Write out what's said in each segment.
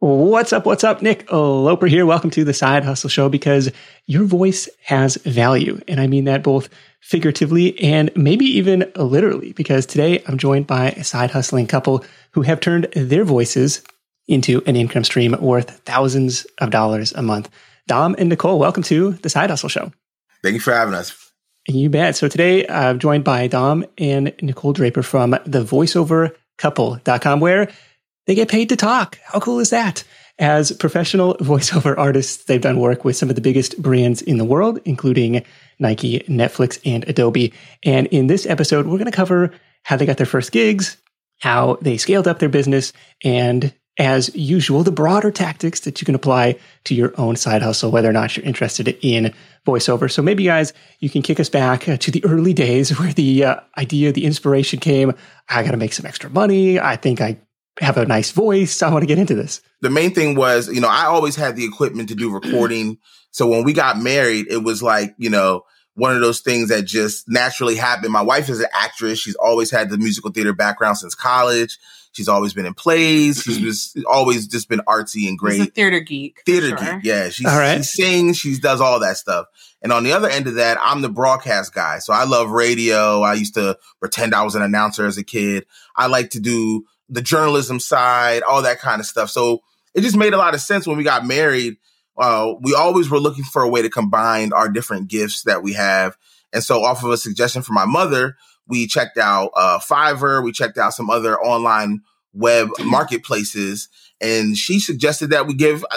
What's up? What's up? Nick Loper here. Welcome to the Side Hustle Show, because your voice has value. And I mean that both figuratively and maybe even literally, because today I'm joined by a side hustling couple who have turned their voices into an income stream worth thousands of dollars a month. Dom and Nicole, welcome to the Side Hustle Show. Thank you for having us. You bet. So today I'm joined by Dom and Nicole Draper from thevoiceovercouple.com, where they get paid to talk. How cool is that? As professional voiceover artists, they've done work with some of the biggest brands in the world, including Nike, Netflix, and Adobe. And in this episode, we're going to cover how they got their first gigs, how they scaled up their business, and as usual, the broader tactics that you can apply to your own side hustle, whether or not you're interested in voiceover. So maybe, guys, you can kick us back to the early days where the idea, the inspiration came. I got to make some extra money. I think I have a nice voice. I want to get into this. The main thing was, I always had the equipment to do recording. So when we got married, it was like, one of those things that just naturally happened. My wife is an actress. She's always had the musical theater background since college. She's always been in plays. She's always just been artsy and great. She's a theater geek. Geek. Yeah. She sings. She does all that stuff. And on the other end of that, I'm the broadcast guy. So I love radio. I used to pretend I was an announcer as a kid. I like to do the journalism side, all that kind of stuff. So it just made a lot of sense when we got married. We always were looking for a way to combine our different gifts that we have. And so off of a suggestion from my mother, we checked out Fiverr. We checked out some other online web marketplaces. And she suggested that I give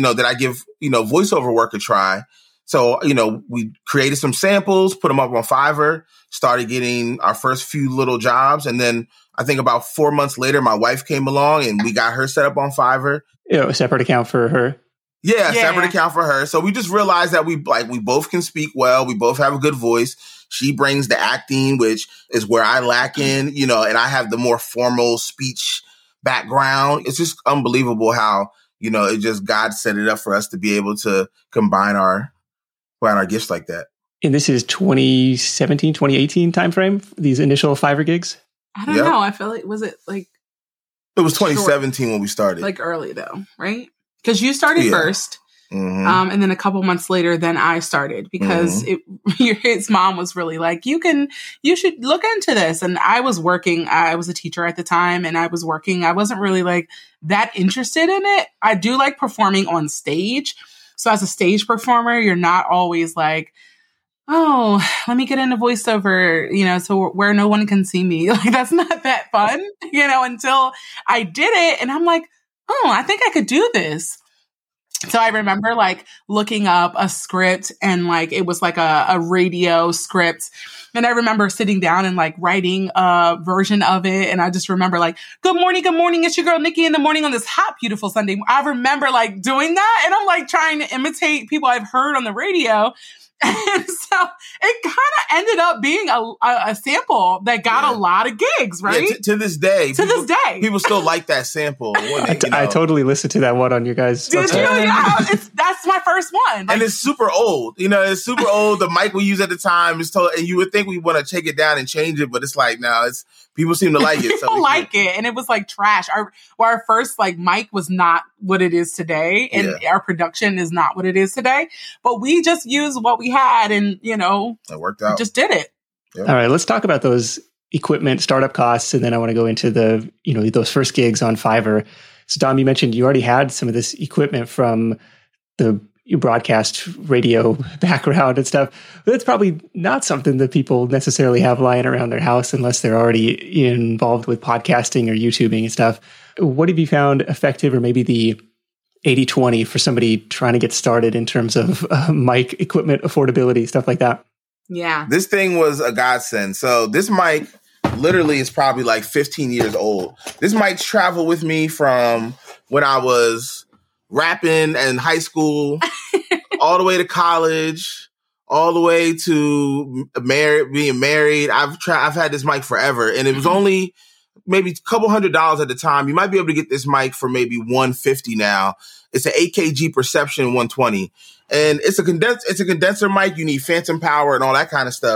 voiceover work a try. So, we created some samples, put them up on Fiverr, started getting our first few little jobs. And then I think about 4 months later, my wife came along and we got her set up on Fiverr. A separate account for her. Yeah, separate account for her. So we just realized that we both can speak well. We both have a good voice. She brings the acting, which is where I lack in, and I have the more formal speech background. It's just unbelievable how, it just God set it up for us to be able to combine our gifts like that. And this is 2017, 2018 timeframe, these initial Fiverr gigs? I don't know. I feel like, was it like... It was 2017 when we started. Like early though, right? Because you started first. Mm-hmm. And then a couple months later, then I started because his mom was really like, you should look into this. And I was working. I was a teacher at the time and I was working. I wasn't really like that interested in it. I do like performing on stage. So as a stage performer, you're not always like, oh, let me get into voiceover, so where no one can see me. Like, that's not that fun, until I did it. And I'm like, oh, I think I could do this. So I remember like looking up a script and like, it was like a radio script. And I remember sitting down and like writing a version of it. And I just remember like, good morning. It's your girl, Nikki, in the morning on this hot, beautiful Sunday. I remember like doing that. And I'm like trying to imitate people I've heard on the radio. And so it kind of ended up being a sample that got a lot of gigs, right? Yeah, to this day. People still like that sample. I totally listened to that one on you guys. Did you? Yeah, that's my first one. And it's super old. It's super old. The mic we used at the time is told, and you would think we want to take it down and change it, but it's like, no, people seem to like it. People like it. And it was like trash. Our first like mic was not what it is today. And our production is not what it is today. But we just used what we had and, it worked out. Just did it. Yep. All right, let's talk about those equipment startup costs. And then I want to go into those first gigs on Fiverr. So Dom, you mentioned you already had some of this equipment from the broadcast radio background and stuff. But that's probably not something that people necessarily have lying around their house unless they're already involved with podcasting or YouTubing and stuff. What have you found effective, or maybe the 80-20 for somebody trying to get started in terms of mic equipment affordability, stuff like that? Yeah. This thing was a godsend. So this mic literally is probably like 15 years old. This mic traveled with me from when I was rapping in high school, all the way to college, all the way to being married. I've had this mic forever, and it was only maybe a couple $100 at the time. You might be able to get this mic for maybe $150 now. It's an AKG Perception 120, and it's a condenser mic. You need phantom power and all that kind of stuff.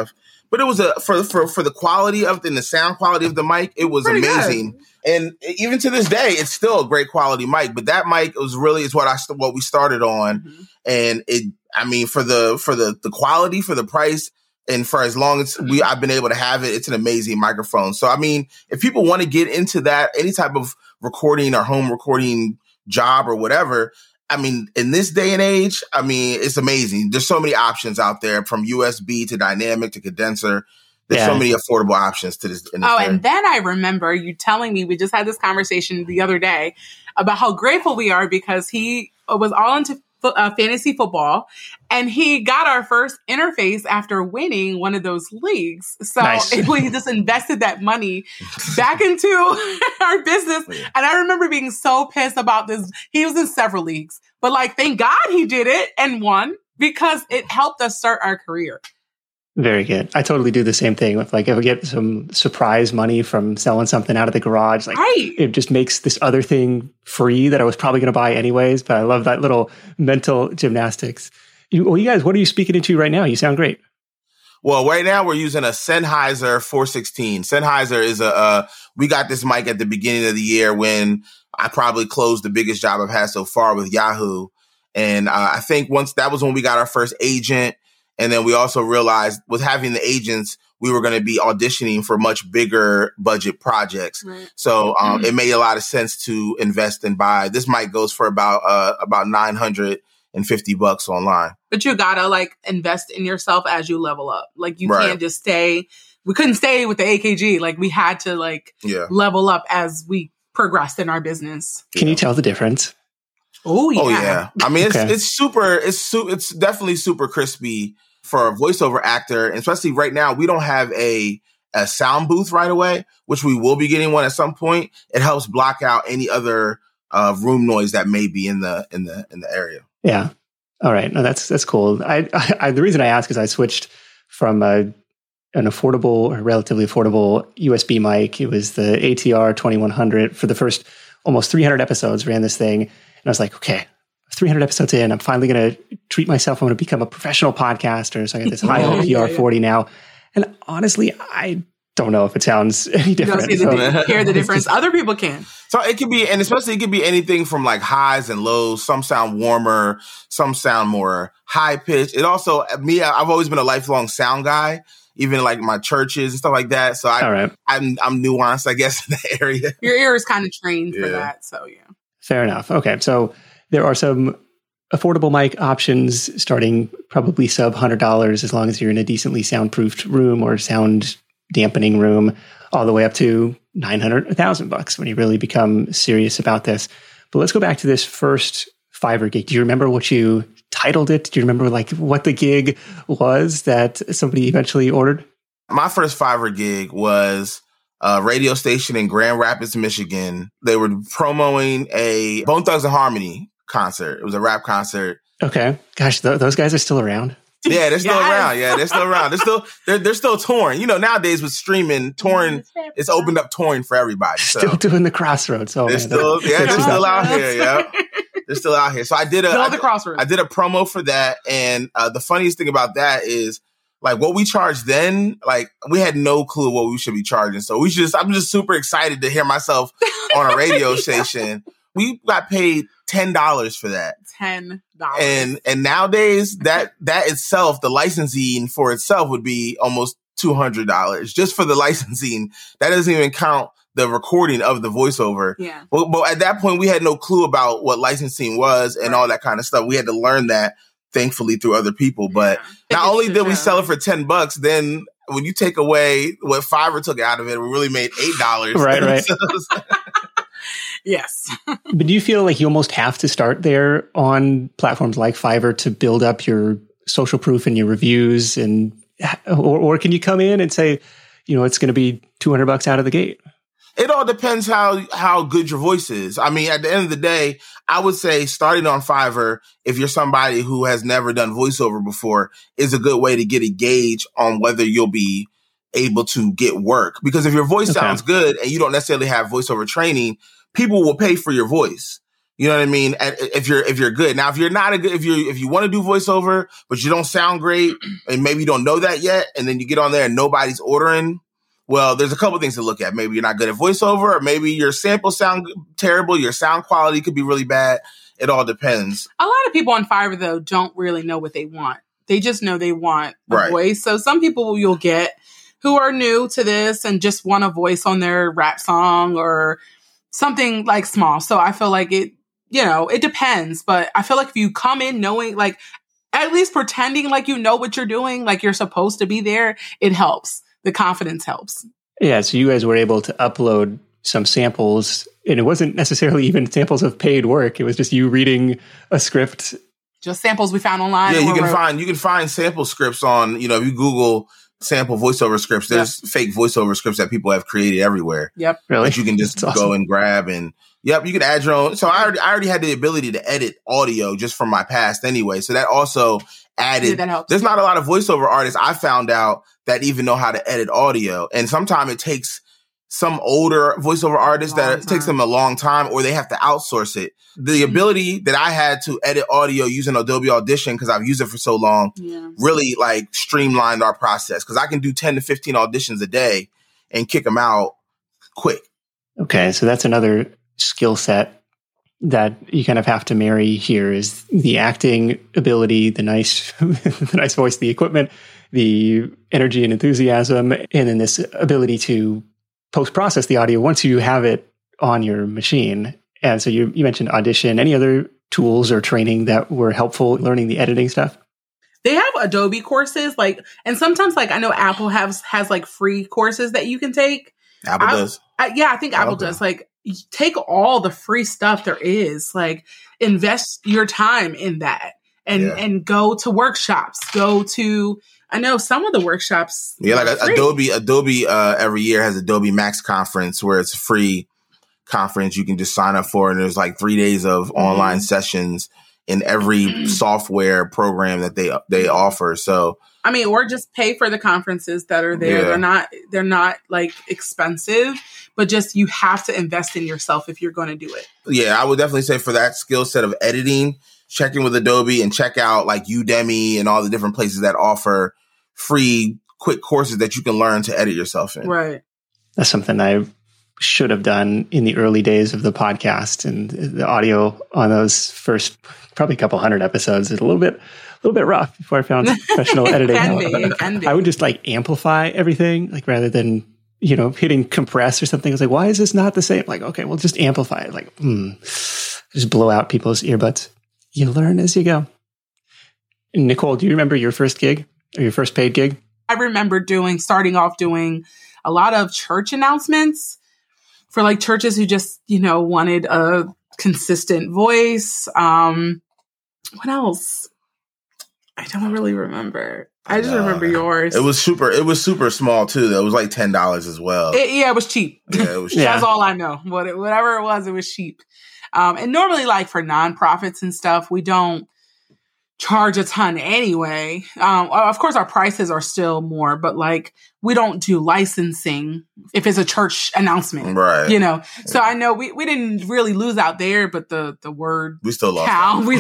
but it was for the quality of and the sound quality of the mic, it was pretty amazing. Good. And even to this day, it's still a great quality mic. But that mic was really what we started on, and for the quality, for the price, and for as long as I've been able to have it, it's an amazing microphone. So if people want to get into that, any type of recording or home recording job or whatever, in this day and age, it's amazing. There's so many options out there, from USB to dynamic to condenser. There's so many affordable options to this. And then I remember you telling me, we just had this conversation the other day about how grateful we are because he was all into fantasy football, and he got our first interface after winning one of those leagues. So we just invested that money back into our business. And I remember being so pissed about this. He was in several leagues, but thank God he did it and won, because it helped us start our career. Very good. I totally do the same thing with if I get some surprise money from selling something out of the garage, it just makes this other thing free that I was probably going to buy anyways. But I love that little mental gymnastics. You guys, what are you speaking into right now? You sound great. Well, right now we're using a Sennheiser 416. Sennheiser is we got this mic at the beginning of the year when I probably closed the biggest job I've had so far with Yahoo. And I think that was when we got our first agent. And then we also realized with having the agents, we were going to be auditioning for much bigger budget projects. Right. So it made a lot of sense to invest and buy. This mic goes for about $950 online. But you gotta invest in yourself as you level up. You can't just stay. We couldn't stay with the AKG. We had to level up as we progressed in our business. Can you tell the difference? Oh yeah. It's definitely super crispy for a voiceover actor. And especially right now, we don't have a sound booth right away, which we will be getting one at some point. It helps block out any other room noise that may be in the area. Yeah. All right. No, that's cool. The reason I ask is I switched from an affordable or relatively affordable USB mic. It was the ATR 2100 for the first almost 300 episodes, ran this thing. And I was like, okay, 300 episodes in, I'm finally going to treat myself. I'm going to become a professional podcaster. So I got this high-end PR40 now. And honestly, I don't know if it sounds any different. You don't hear the difference. Other people can. So it could be, and especially it could be anything from highs and lows. Some sound warmer, some sound more high pitched. It also, I've always been a lifelong sound guy, even my churches and stuff like that. So I'm nuanced, I guess, in that area. Your ear is kind of trained for that. So yeah. Fair enough. Okay. So there are some affordable mic options starting probably sub $100 as long as you're in a decently soundproofed room or sound dampening room, all the way up to $900, $1,000 when you really become serious about this. But let's go back to this first Fiverr gig. Do you remember what you titled it? Do you remember what the gig was that somebody eventually ordered? My first Fiverr gig was a radio station in Grand Rapids, Michigan. They were promoting a Bone Thugs and Harmony concert. It was a rap concert. Okay. Gosh, those guys are still around. Yeah, they're still around. Yeah, they're still around. They're still touring. Nowadays with streaming, touring, it's opened up touring for everybody. So. Still doing the Crossroads. They're still out here. Yeah, they're still out here. So I did a promo for that, and the funniest thing about that is what we charged then. We had no clue what we should be charging. So I'm just super excited to hear myself on a radio station. We got paid $10 for that. $10. And nowadays that itself, the licensing for itself would be almost $200 just for the licensing. That doesn't even count the recording of the voiceover. Yeah. But at that point we had no clue about what licensing was and all that kind of stuff. We had to learn that, thankfully, through other people. But not only did we sell it for $10, then when you take away what Fiverr took out of it, we really made $8. Right. Yes. But do you feel like you almost have to start there on platforms like Fiverr to build up your social proof and your reviews, or can you come in and say, it's going to be $200 out of the gate? It all depends how good your voice is. At the end of the day, I would say starting on Fiverr, if you're somebody who has never done voiceover before, is a good way to get a gauge on whether you'll be able to get work. Because if your voice sounds good and you don't necessarily have voiceover training, people will pay for your voice. You know what I mean? If you're good. Now, if you're not if you want to do voiceover, but you don't sound great and maybe you don't know that yet, and then you get on there and nobody's ordering, well, there's a couple things to look at. Maybe you're not good at voiceover, or maybe your samples sound terrible. Your sound quality could be really bad. It all depends. A lot of people on Fiverr, though, don't really know what they want. They just know they want a voice. So some people you'll get who are new to this and just want a voice on their rap song or something like small. So I feel like it depends. But I feel like if you come in knowing, like, at least pretending like you know what you're doing, like you're supposed to be there, it helps. The confidence helps. Yeah. So you guys were able to upload some samples, and it wasn't necessarily even samples of paid work. It was just you reading a script. Just samples we found online. Yeah, you can find sample scripts on, if you Google sample voiceover scripts, there's fake voiceover scripts that people have created everywhere. Yep. Really? That you can just go and grab and you can add your own. So I already had the ability to edit audio just from my past anyway. So that also added. That helps. There's not a lot of voiceover artists I found out that even know how to edit audio. And sometimes it takes some older voiceover artists that it takes them a long time, or they have to outsource it. The ability that I had to edit audio using Adobe Audition, because I've used it for so long, really like streamlined our process. Because I can do 10 to 15 auditions a day and kick them out quick. Okay, so that's another skill set that you kind of have to marry here is the acting ability, the nice voice, the equipment, the energy and enthusiasm, and then this ability to post-process the audio once you have it on your machine. And so you mentioned Audition. Any other tools or training that were helpful learning the editing stuff? They have Adobe courses, and sometimes I know Apple has like free courses that you can take. Apple does. I think Apple does. Take all the free stuff there is. Invest your time in that, and go to workshops. I know some of the workshops. Yeah, like Adobe every year has Adobe Max Conference where it's a free conference you can just sign up for, and there's 3 days of online sessions in every software program that they offer. So or just pay for the conferences that are there. Yeah. They're not expensive, but just you have to invest in yourself if you're going to do it. Yeah, I would definitely say for that skill set of editing, check in with Adobe and check out Udemy and all the different places that offer free quick courses that you can learn to edit yourself in. Right. That's something I should have done in the early days of the podcast, and the audio on those first probably a couple hundred episodes is a little bit rough before I found professional editing. It can be. I would just amplify everything, rather than, hitting compress or something. I was like, why is this not the same? Okay, well, just amplify it. Just blow out people's earbuds. You learn as you go. Nicole, do you remember your first gig or your first paid gig? I remember starting off doing a lot of church announcements for churches who just, wanted a consistent voice. What else? I don't really remember. I just remember yours. It was super small too, though. It was $10 as well. It was cheap. Yeah, it was cheap. That's all I know. Whatever it was cheap. And normally for nonprofits and stuff, we don't charge a ton anyway. Of course, our prices are still more, but we don't do licensing if it's a church announcement, right? So I know we didn't really lose out there, but the word we still lost.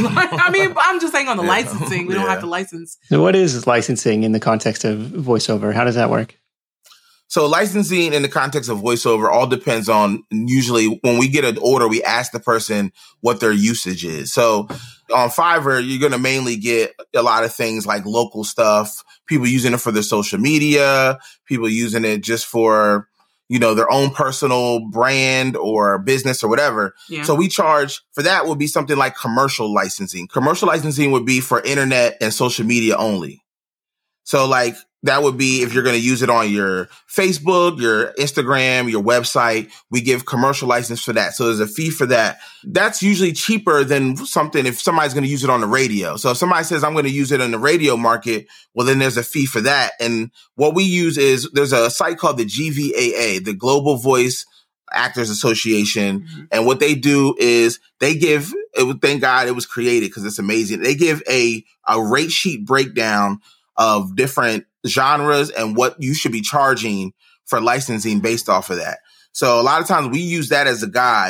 I'm just saying on the licensing, we don't have to license. So what is licensing in the context of voiceover? How does that work? So licensing in the context of voiceover all depends on, usually when we get an order, we ask the person what their usage is. So on Fiverr, you're going to mainly get a lot of things like local stuff, people using it for their social media, people using it just for, their own personal brand or business or whatever. Yeah. So we charge for that would be something like commercial licensing. Commercial licensing would be for internet and social media only. So that would be if you're going to use it on your Facebook, your Instagram, your website, we give commercial license for that. So there's a fee for that. That's usually cheaper than something if somebody's going to use it on the radio. So if somebody says, I'm going to use it in the radio market, well, then there's a fee for that. And what we use is there's a site called the GVAA, the Global Voice Actors Association. Mm-hmm. And what they do is they give, thank God it was created because it's amazing. They give a rate sheet breakdown of different genres and what you should be charging for licensing based off of that. So a lot of times we use that as a guide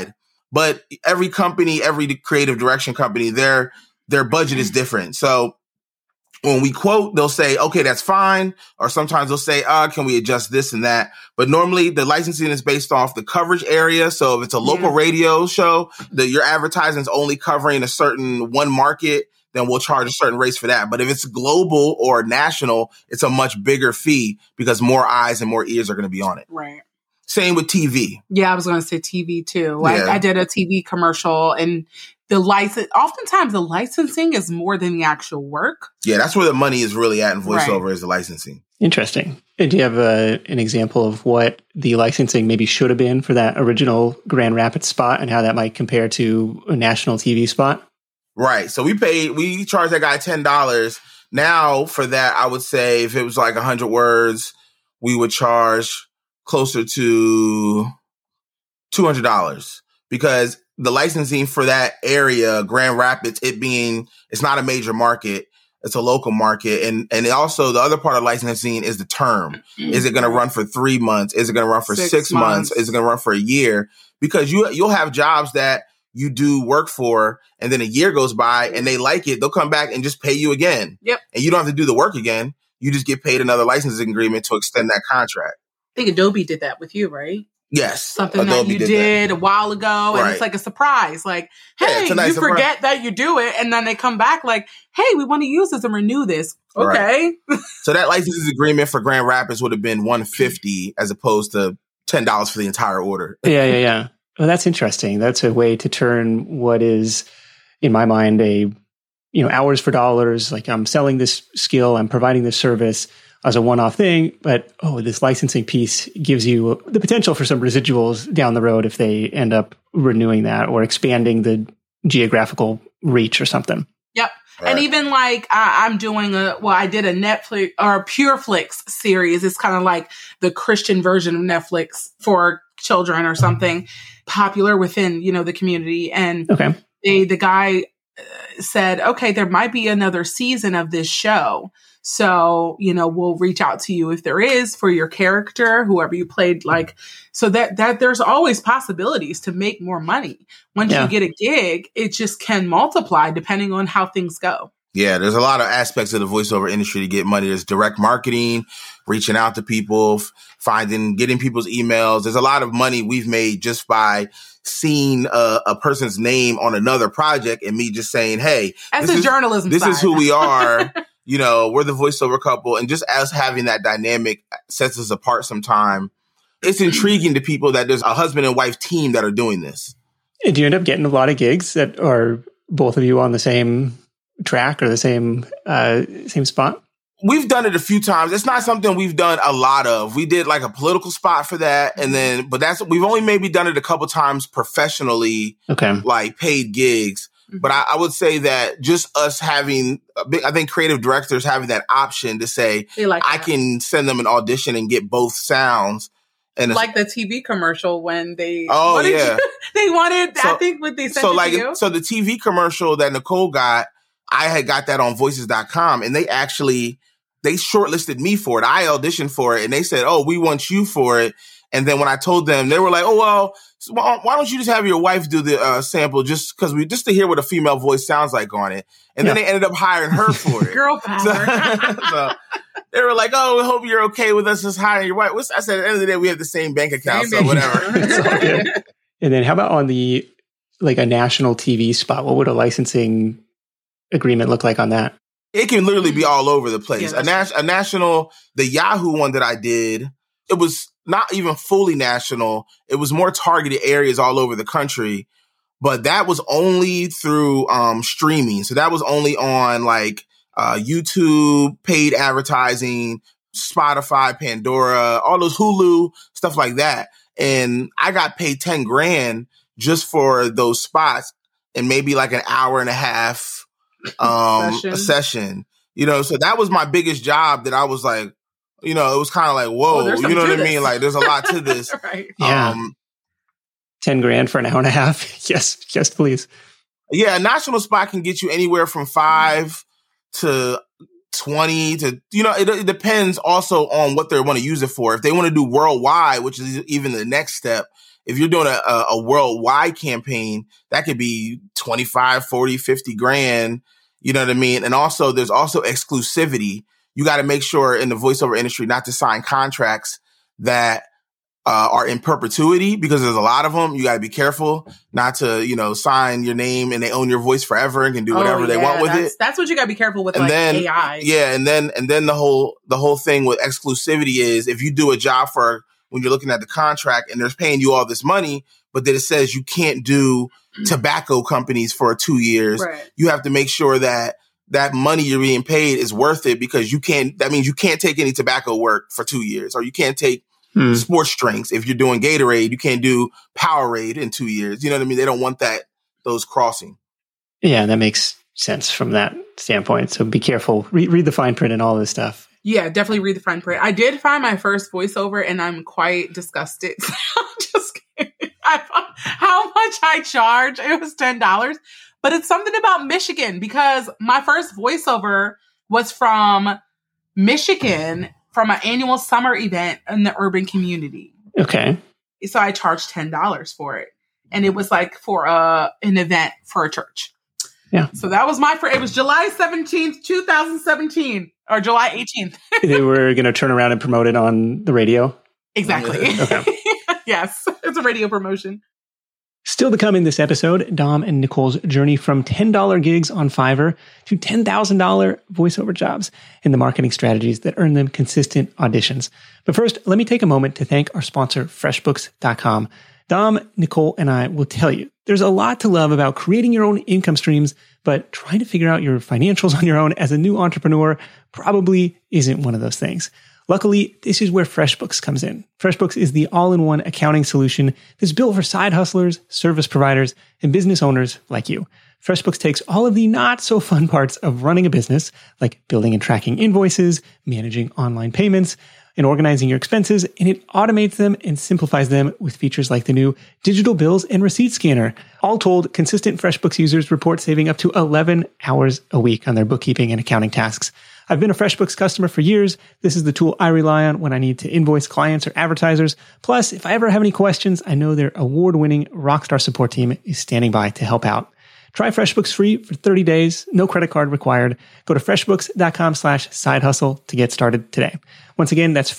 but every company, every creative direction company, their budget is different. So when we quote, they'll say, okay, that's fine. Or sometimes they'll say, can we adjust this and that? But normally the licensing is based off the coverage area. So if it's a local radio show that your advertising is only covering a certain one market, then we'll charge a certain rates for that. But if it's global or national, it's a much bigger fee because more eyes and more ears are going to be on it. Right. Same with TV. Yeah, I was going to say TV too. I did a TV commercial, and oftentimes the licensing is more than the actual work. Yeah, that's where the money is really at in voiceover is the licensing. Interesting. Do you have an example of what the licensing maybe should have been for that original Grand Rapids spot and how that might compare to a national TV spot? Right. So we charged that guy $10. Now for that, I would say if it was like 100 words, we would charge closer to $200 because the licensing for that area, Grand Rapids, it's not a major market. It's a local market. And also the other part of licensing is the term. Is it going to run for 3 months? Is it going to run for 6 months? Is it going to run for a year? Because you'll have jobs that you do work for and then a year goes by and they like it. They'll come back and just pay you again. Yep. And you don't have to do the work again. You just get paid another licensing agreement to extend that contract. I think Adobe did that with you, right? Yes. Something Adobe that you did a while ago. And it's like a surprise. Like, hey, you forget that you do it. And then they come back like, hey, we want to use this and renew this. Okay. Right. So that license agreement for Grand Rapids would have been $150 as opposed to $10 for the entire order. Yeah. Well, that's interesting. That's a way to turn what is, in my mind, hours for dollars. Like I'm selling this skill, I'm providing this service as a one-off thing, but this licensing piece gives you the potential for some residuals down the road if they end up renewing that or expanding the geographical reach or something. Yep. Right. And even like I'm doing I did a Netflix or PureFlix series. It's kind of like the Christian version of Netflix for children or something popular within, the community. And the guy said, okay, there might be another season of this show. So, we'll reach out to you if there is for your character, whoever you played, so that there's always possibilities to make more money. Once you get a gig, it just can multiply depending on how things go. Yeah, there's a lot of aspects of the voiceover industry to get money. There's direct marketing, reaching out to people, getting people's emails. There's a lot of money we've made just by seeing a person's name on another project and me just saying, hey, this is who we are. We're the voiceover couple, and just us having that dynamic sets us apart sometime. It's intriguing to people that there's a husband and wife team that are doing this. Do you end up getting a lot of gigs that are both of you on the same track or the same spot? We've done it a few times. It's not something we've done a lot of. We did like a political spot for that. And but we've only maybe done it a couple times professionally, like paid gigs. But I would say that just us having, I think creative directors having that option to say, I can send them an audition and get both sounds. And like the TV commercial when they, they wanted, I think what they said to you. So the TV commercial that Nicole got, I had got that on voices.com and they shortlisted me for it. I auditioned for it and they said, we want you for it. And then when I told them, they were like, why don't you just have your wife do the sample just to hear what a female voice sounds like on it. And then they ended up hiring her for it. Girl power. So they were like, we hope you're okay with us just hiring your wife. I said, at the end of the day, we have the same bank account, so whatever. And then how about on a national TV spot? What would a licensing agreement look like on that? It can literally be all over the place. Yeah, a national, the Yahoo one that I did, it was not even fully national. It was more targeted areas all over the country, but that was only through streaming. So that was only on YouTube, paid advertising, Spotify, Pandora, all those Hulu, stuff like that. And I got paid $10,000 just for those spots and maybe like an hour and a half a session. So that was my biggest job that I was like, it was kind of like, whoa, you know what I mean? Like, there's a lot to this. Right. Yeah. $10,000 for an hour and a half. Yes, please. Yeah, a national spot can get you anywhere from 5 to 20 to, it depends also on what they want to use it for. If they want to do worldwide, which is even the next step, if you're doing a worldwide campaign, that could be 25, 40, 50 grand. You know what I mean? And also there's also exclusivity. You got to make sure in the voiceover industry not to sign contracts that are in perpetuity, because there's a lot of them. You got to be careful not to, sign your name and they own your voice forever and can do whatever they want with it. That's what you got to be careful with, and like then, AI. Yeah. And then the whole thing with exclusivity is if you do a job for when you're looking at the contract and they're paying you all this money, but then it says you can't do tobacco companies for 2 years. Right. You have to make sure that money you're being paid is worth it, because that means you can't take any tobacco work for 2 years, or you can't take sports drinks. If you're doing Gatorade, you can't do Powerade in 2 years. You know what I mean? They don't want those crossing. Yeah, that makes sense from that standpoint. So be careful. Read the fine print and all this stuff. Yeah, definitely read the fine print. I did find my first voiceover and I'm quite disgusted. I'm just kidding. How much I charge? It was $10. But it's something about Michigan, because my first voiceover was from Michigan, from an annual summer event in the urban community. Okay. So I charged $10 for it. And it was like for an event for a church. Yeah. So that was it was July 17th, 2017, or July 18th. They were going to turn around and promote it on the radio? Exactly. Okay. Yes. It's a radio promotion. Still to come in this episode, Dom and Nicole's journey from $10 gigs on Fiverr to $10,000 voiceover jobs and the marketing strategies that earn them consistent auditions. But first, let me take a moment to thank our sponsor, FreshBooks.com. Dom, Nicole, and I will tell you, there's a lot to love about creating your own income streams, but trying to figure out your financials on your own as a new entrepreneur probably isn't one of those things. Luckily, this is where FreshBooks comes in. FreshBooks is the all-in-one accounting solution that's built for side hustlers, service providers, and business owners like you. FreshBooks takes all of the not-so-fun parts of running a business, like building and tracking invoices, managing online payments, and organizing your expenses, and it automates them and simplifies them with features like the new digital bills and receipt scanner. All told, consistent FreshBooks users report saving up to 11 hours a week on their bookkeeping and accounting tasks. I've been a FreshBooks customer for years. This is the tool I rely on when I need to invoice clients or advertisers. Plus, if I ever have any questions, I know their award-winning rockstar support team is standing by to help out. Try FreshBooks free for 30 days, no credit card required. Go to freshbooks.com/sidehustle to get started today. Once again, that's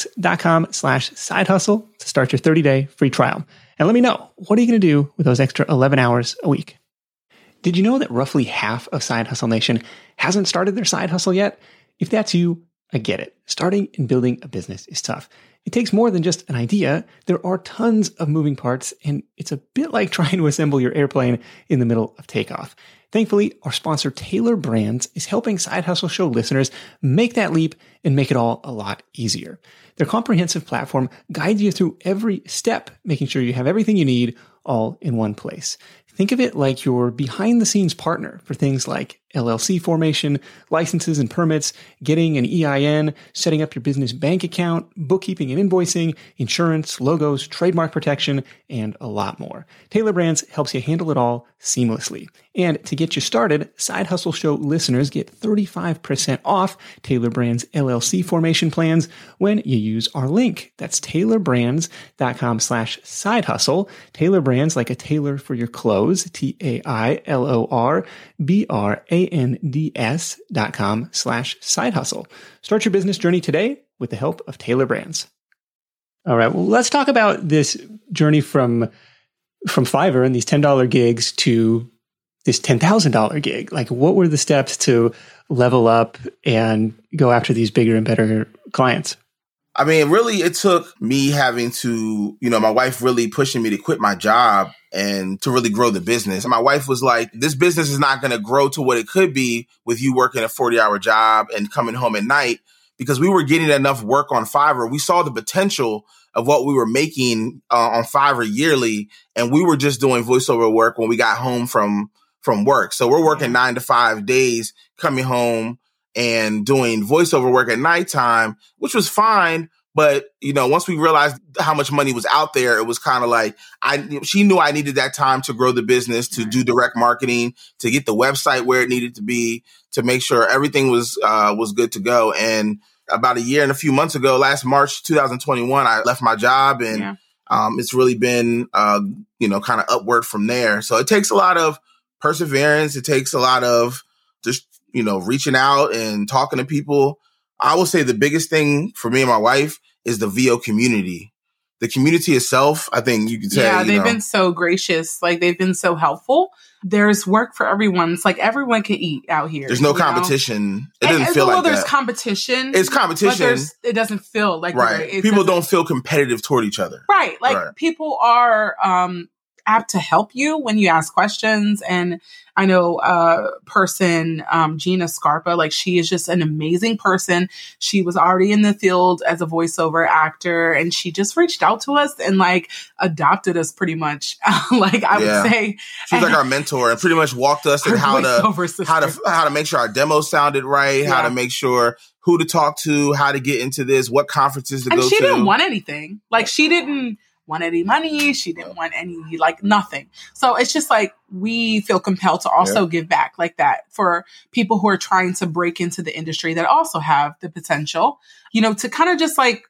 freshbooks.com/sidehustle to start your 30-day free trial. And let me know, what are you going to do with those extra 11 hours a week? Did you know that roughly half of Side Hustle Nation hasn't started their side hustle yet? If that's you, I get it. Starting and building a business is tough. It takes more than just an idea. There are tons of moving parts, and it's a bit like trying to assemble your airplane in the middle of takeoff. Thankfully, our sponsor, Taylor Brands, is helping Side Hustle Show listeners make that leap and make it all a lot easier. Their comprehensive platform guides you through every step, making sure you have everything you need all in one place. Think of it like your behind-the-scenes partner for things like LLC formation, licenses and permits, getting an EIN, setting up your business bank account, bookkeeping and invoicing, insurance, logos, trademark protection, and a lot more. Taylor Brands helps you handle it all seamlessly. And to get you started, Side Hustle Show listeners get 35% off Taylor Brands LLC formation plans when you use our link. That's taylorbrands.com/sidehustle. Taylor Brands, like a tailor for your clothes, TAILORBRANDS.com/sidehustle. Start your business journey today with the help of Taylor Brands. All right. Well, let's talk about this journey from Fiverr and these $10 gigs to this $10,000 gig. Like, what were the steps to level up and go after these bigger and better clients? I mean, really, it took me having to, my wife really pushing me to quit my job and to really grow the business. My wife was like, this business is not going to grow to what it could be with you working a 40-hour job and coming home at night, because we were getting enough work on Fiverr. We saw the potential of what we were making on Fiverr yearly, and we were just doing voiceover work when we got home from work. So we're working 9 to 5 days, coming home and doing voiceover work at nighttime, which was fine. But, once we realized how much money was out there, it was kind of like, she knew I needed that time to grow the business, to do direct marketing, to get the website where it needed to be, to make sure everything was good to go. And about a year and a few months ago, last March 2021, I left my job and It's really been, kind of upward from there. So it takes a lot of perseverance. It takes a lot of just, reaching out and talking to people. I will say the biggest thing for me and my wife is the VO community. The community itself, I think you could say. Yeah, they've been so gracious. Like, they've been so helpful. There's work for everyone. It's like everyone can eat out here. There's no competition. It doesn't feel like that. There's competition. It's competition. But it doesn't feel like right. People don't feel competitive toward each other. Right. Like people are apt to help you when you ask questions. And I know Gina Scarpa, like she is just an amazing person. She was already in the field as a voiceover actor, and she just reached out to us and like adopted us pretty much. Like I would say, she was like our mentor and pretty much walked us in how to make sure our demo sounded right, how to make sure who to talk to, how to get into this, what conferences to go to. And she didn't want anything. Like she didn't want any money. She didn't want any, nothing. So it's just like, we feel compelled to also give back like that for people who are trying to break into the industry that also have the potential, to kind of just like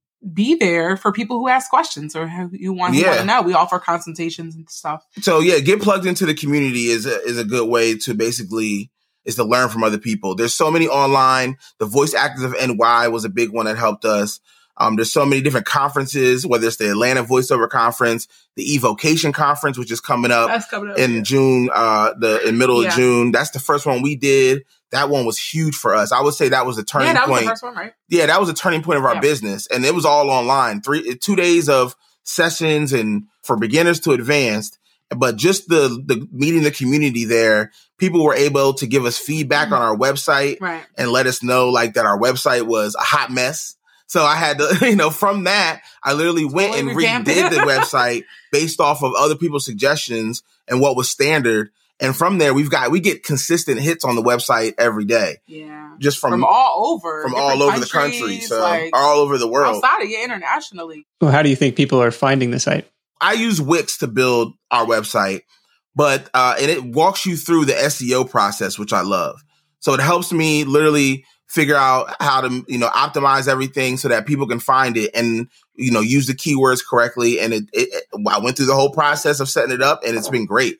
be there for people who ask questions or who want to know. We offer consultations and stuff. So get plugged into the community is a good way to basically is to learn from other people. There's so many online. The Voice Actors of NY was a big one that helped us. There's so many different conferences, whether it's the Atlanta Voiceover Conference, the eVocation Conference, which is coming up in June, in middle of June. That's the first one we did. That one was huge for us. I would say that was a turning point. Yeah, that was the first one, right? Yeah, that was a turning point of our business. And it was all online. 2 days of sessions and for beginners to advanced. But just the meeting the community there, people were able to give us feedback on our website and let us know like that our website was a hot mess. So I had to, from that, I literally went and redid the website based off of other people's suggestions and what was standard. And from there, we get consistent hits on the website every day. Yeah. Just from all over. From all over the country. So all over the world. Outside of internationally. Well, how do you think people are finding the site? I use Wix to build our website, but and it walks you through the SEO process, which I love. So it helps me literally figure out how to, optimize everything so that people can find it and, use the keywords correctly. And I went through the whole process of setting it up and it's been great.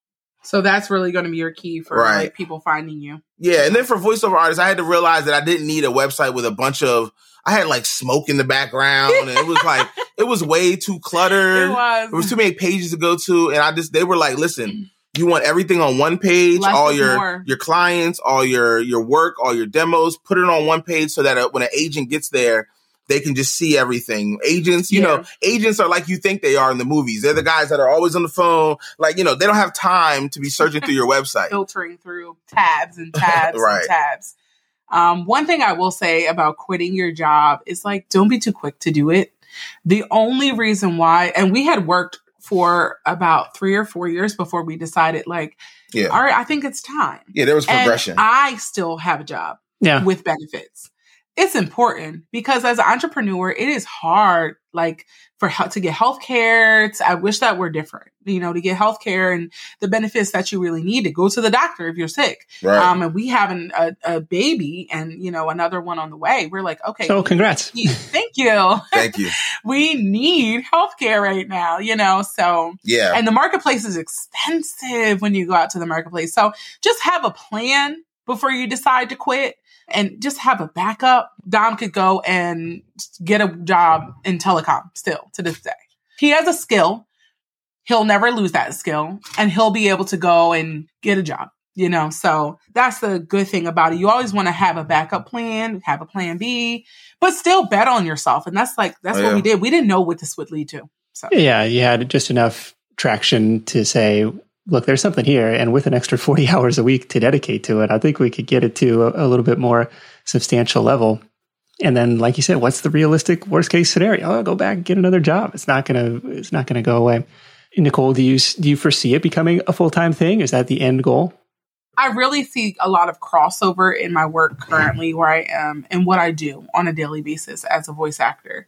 So that's really going to be your key for like people finding you. Yeah. And then for voiceover artists, I had to realize that I didn't need a website with a bunch of, I had like smoke in the background and it was like, it was way too cluttered. There was too many pages to go to. And they were like, listen, you want everything on one page, all your clients, all your work, all your demos, put it on one page so that when an agent gets there, they can just see everything. Agents, agents are like you think they are in the movies. They're the guys that are always on the phone. Like, they don't have time to be searching through your website. Filtering through tabs and tabs and tabs. One thing I will say about quitting your job is like, don't be too quick to do it. The only reason why, and we had worked for about 3 or 4 years before we decided all right, I think it's time. Yeah, there was progression. And I still have a job with benefits. It's important because as an entrepreneur, it is hard, like to get healthcare. I wish that were different, to get healthcare and the benefits that you really need to go to the doctor if you're sick. Right. And we have a baby and, another one on the way. We're like, okay. So congrats. Thank you. Thank you. We need healthcare right now, so. Yeah. And the marketplace is expensive when you go out to the marketplace. So just have a plan before you decide to quit. And just have a backup. Dom could go and get a job in telecom still to this day. He has a skill. He'll never lose that skill. And he'll be able to go and get a job, So that's the good thing about it. You always want to have a backup plan, have a plan B, but still bet on yourself. And that's what we did. We didn't know what this would lead to. So yeah, you had just enough traction to say, look, there's something here. And with an extra 40 hours a week to dedicate to it, I think we could get it to a little bit more substantial level. And then, like you said, what's the realistic worst case scenario? I'll go back and get another job. It's not gonna go away. Nicole, do you foresee it becoming a full-time thing? Is that the end goal? I really see a lot of crossover in my work currently where I am and what I do on a daily basis as a voice actor.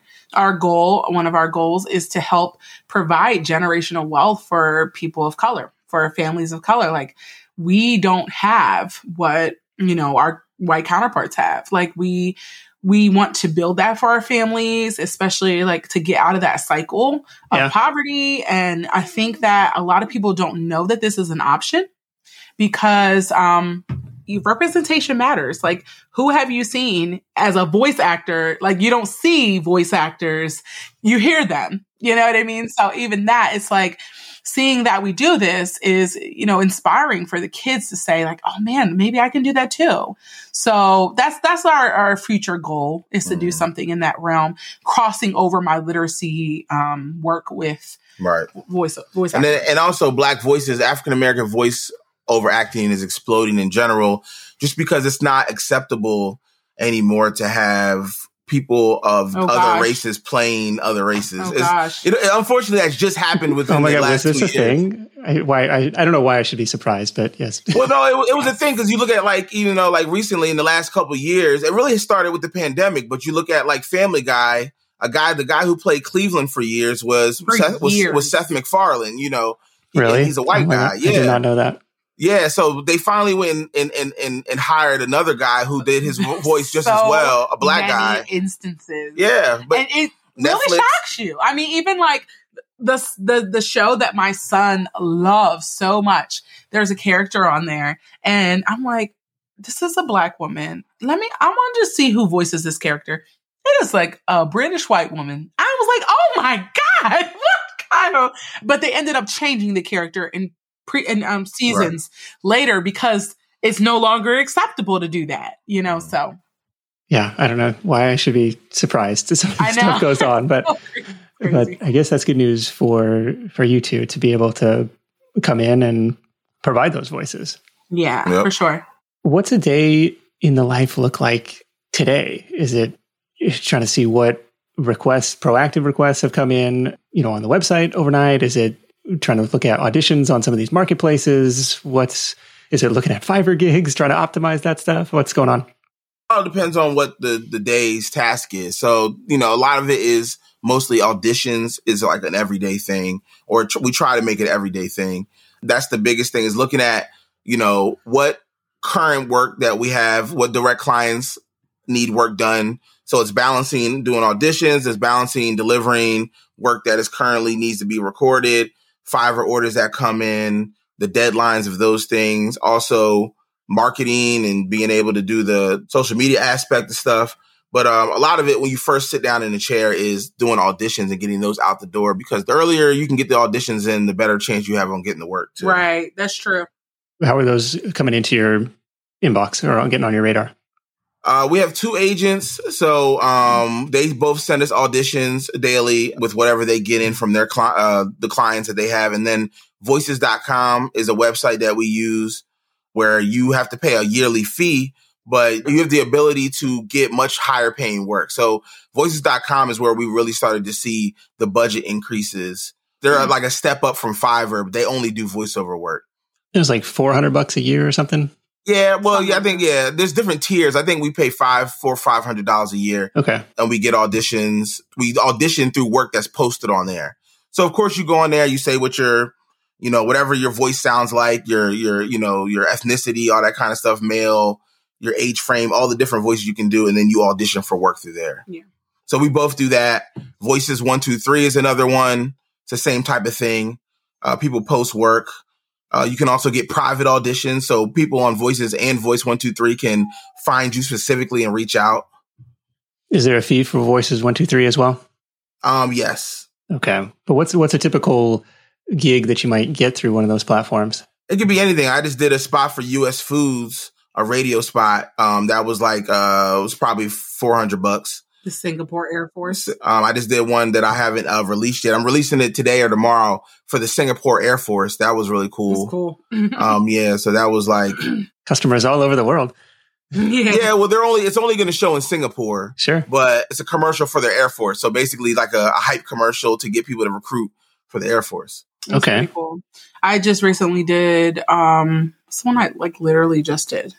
One of our goals is to help provide generational wealth for people of color, for families of color. Like, we don't have what, our white counterparts have. Like, we we want to build that for our families, especially like to get out of that cycle of poverty. And I think that a lot of people don't know that this is an option because representation matters. Like, who have you seen as a voice actor? Like, you don't see voice actors, you hear them. You know what I mean? So even that, it's like seeing that we do this is, you know, inspiring for the kids to say like, oh man, maybe I can do that too. So that's our future goal, is to do something in that realm, crossing over my literacy work with voice and also Black voices, African American voice over acting is exploding in general, just because it's not acceptable anymore to have people of other races playing other races. Unfortunately, that's just happened within the last 2 years. Was this a thing? I don't know why I should be surprised, but yes. Well, no, it was a thing because you look at like, even though like recently in the last couple of years, it really started with the pandemic, but you look at like Family Guy, the guy who played Cleveland for years was Seth MacFarlane, you know. Really? He's a white guy. Yeah. I did not know that. Yeah, so they finally went and hired another guy who did his voice just as well, a Black guy. Instances. Yeah, but and it really shocks you. I mean, even like the show that my son loves so much, there's a character on there, and I'm like, this is a Black woman. I want to see who voices this character. It is like a British white woman. I was like, oh my God, what kind of? But they ended up changing the character in seasons later because it's no longer acceptable to do that, you know. So yeah, I don't know why I should be surprised that some of this stuff goes on, but but I guess that's good news for you two to be able to come in and provide those voices. Yeah, for sure. What's a day in the life look like today? Is it trying to see what proactive requests have come in, you know, on the website overnight? Is it trying to look at auditions on some of these marketplaces? Is it looking at Fiverr gigs, trying to optimize that stuff? What's going on? It depends on what the day's task is. So, you know, a lot of it is mostly auditions is like an everyday thing, or we try to make it an everyday thing. That's the biggest thing, is looking at, you know, what current work that we have, what direct clients need work done. So it's balancing doing auditions, it's balancing delivering work that is currently needs to be recorded, Fiverr orders that come in, the deadlines of those things, also marketing and being able to do the social media aspect of stuff. But a lot of it, when you first sit down in the chair, is doing auditions and getting those out the door, because the earlier you can get the auditions in, the better chance you have on getting the work too. Right. That's true. How are those coming into your inbox or getting on your radar? We have 2 agents, so they both send us auditions daily with whatever they get in from their the clients that they have. And then voices.com is a website that we use where you have to pay a yearly fee, but you have the ability to get much higher paying work. So voices.com is where we really started to see the budget increases. They're like a step up from Fiverr, but they only do voiceover work. It was like $400 a year or something. Yeah, well, I think there's different tiers. I think we pay $500 a year. Okay. And we get auditions. We audition through work that's posted on there. So of course you go on there, you say what your, you know, whatever your voice sounds like, your, you know, your ethnicity, all that kind of stuff, male, your age frame, all the different voices you can do. And then you audition for work through there. Yeah. So we both do that. Voices 123 is another one. It's the same type of thing. People post work. You can also get private auditions. So people on Voices and Voice 123 can find you specifically and reach out. Is there a fee for Voices 123 as well? Yes. Okay. But what's a typical gig that you might get through one of those platforms? It could be anything. I just did a spot for US Foods, a radio spot. That was like, it was probably $400. The Singapore Air Force. I just did one that I haven't released yet. I'm releasing it today or tomorrow for the Singapore Air Force. That was really cool. That's cool. Yeah. So that was like customers all over the world. Yeah. Well, it's only going to show in Singapore. Sure. But it's a commercial for their Air Force. So basically like a hype commercial to get people to recruit for the Air Force. That's okay. Cool. I just recently did, someone I like literally just did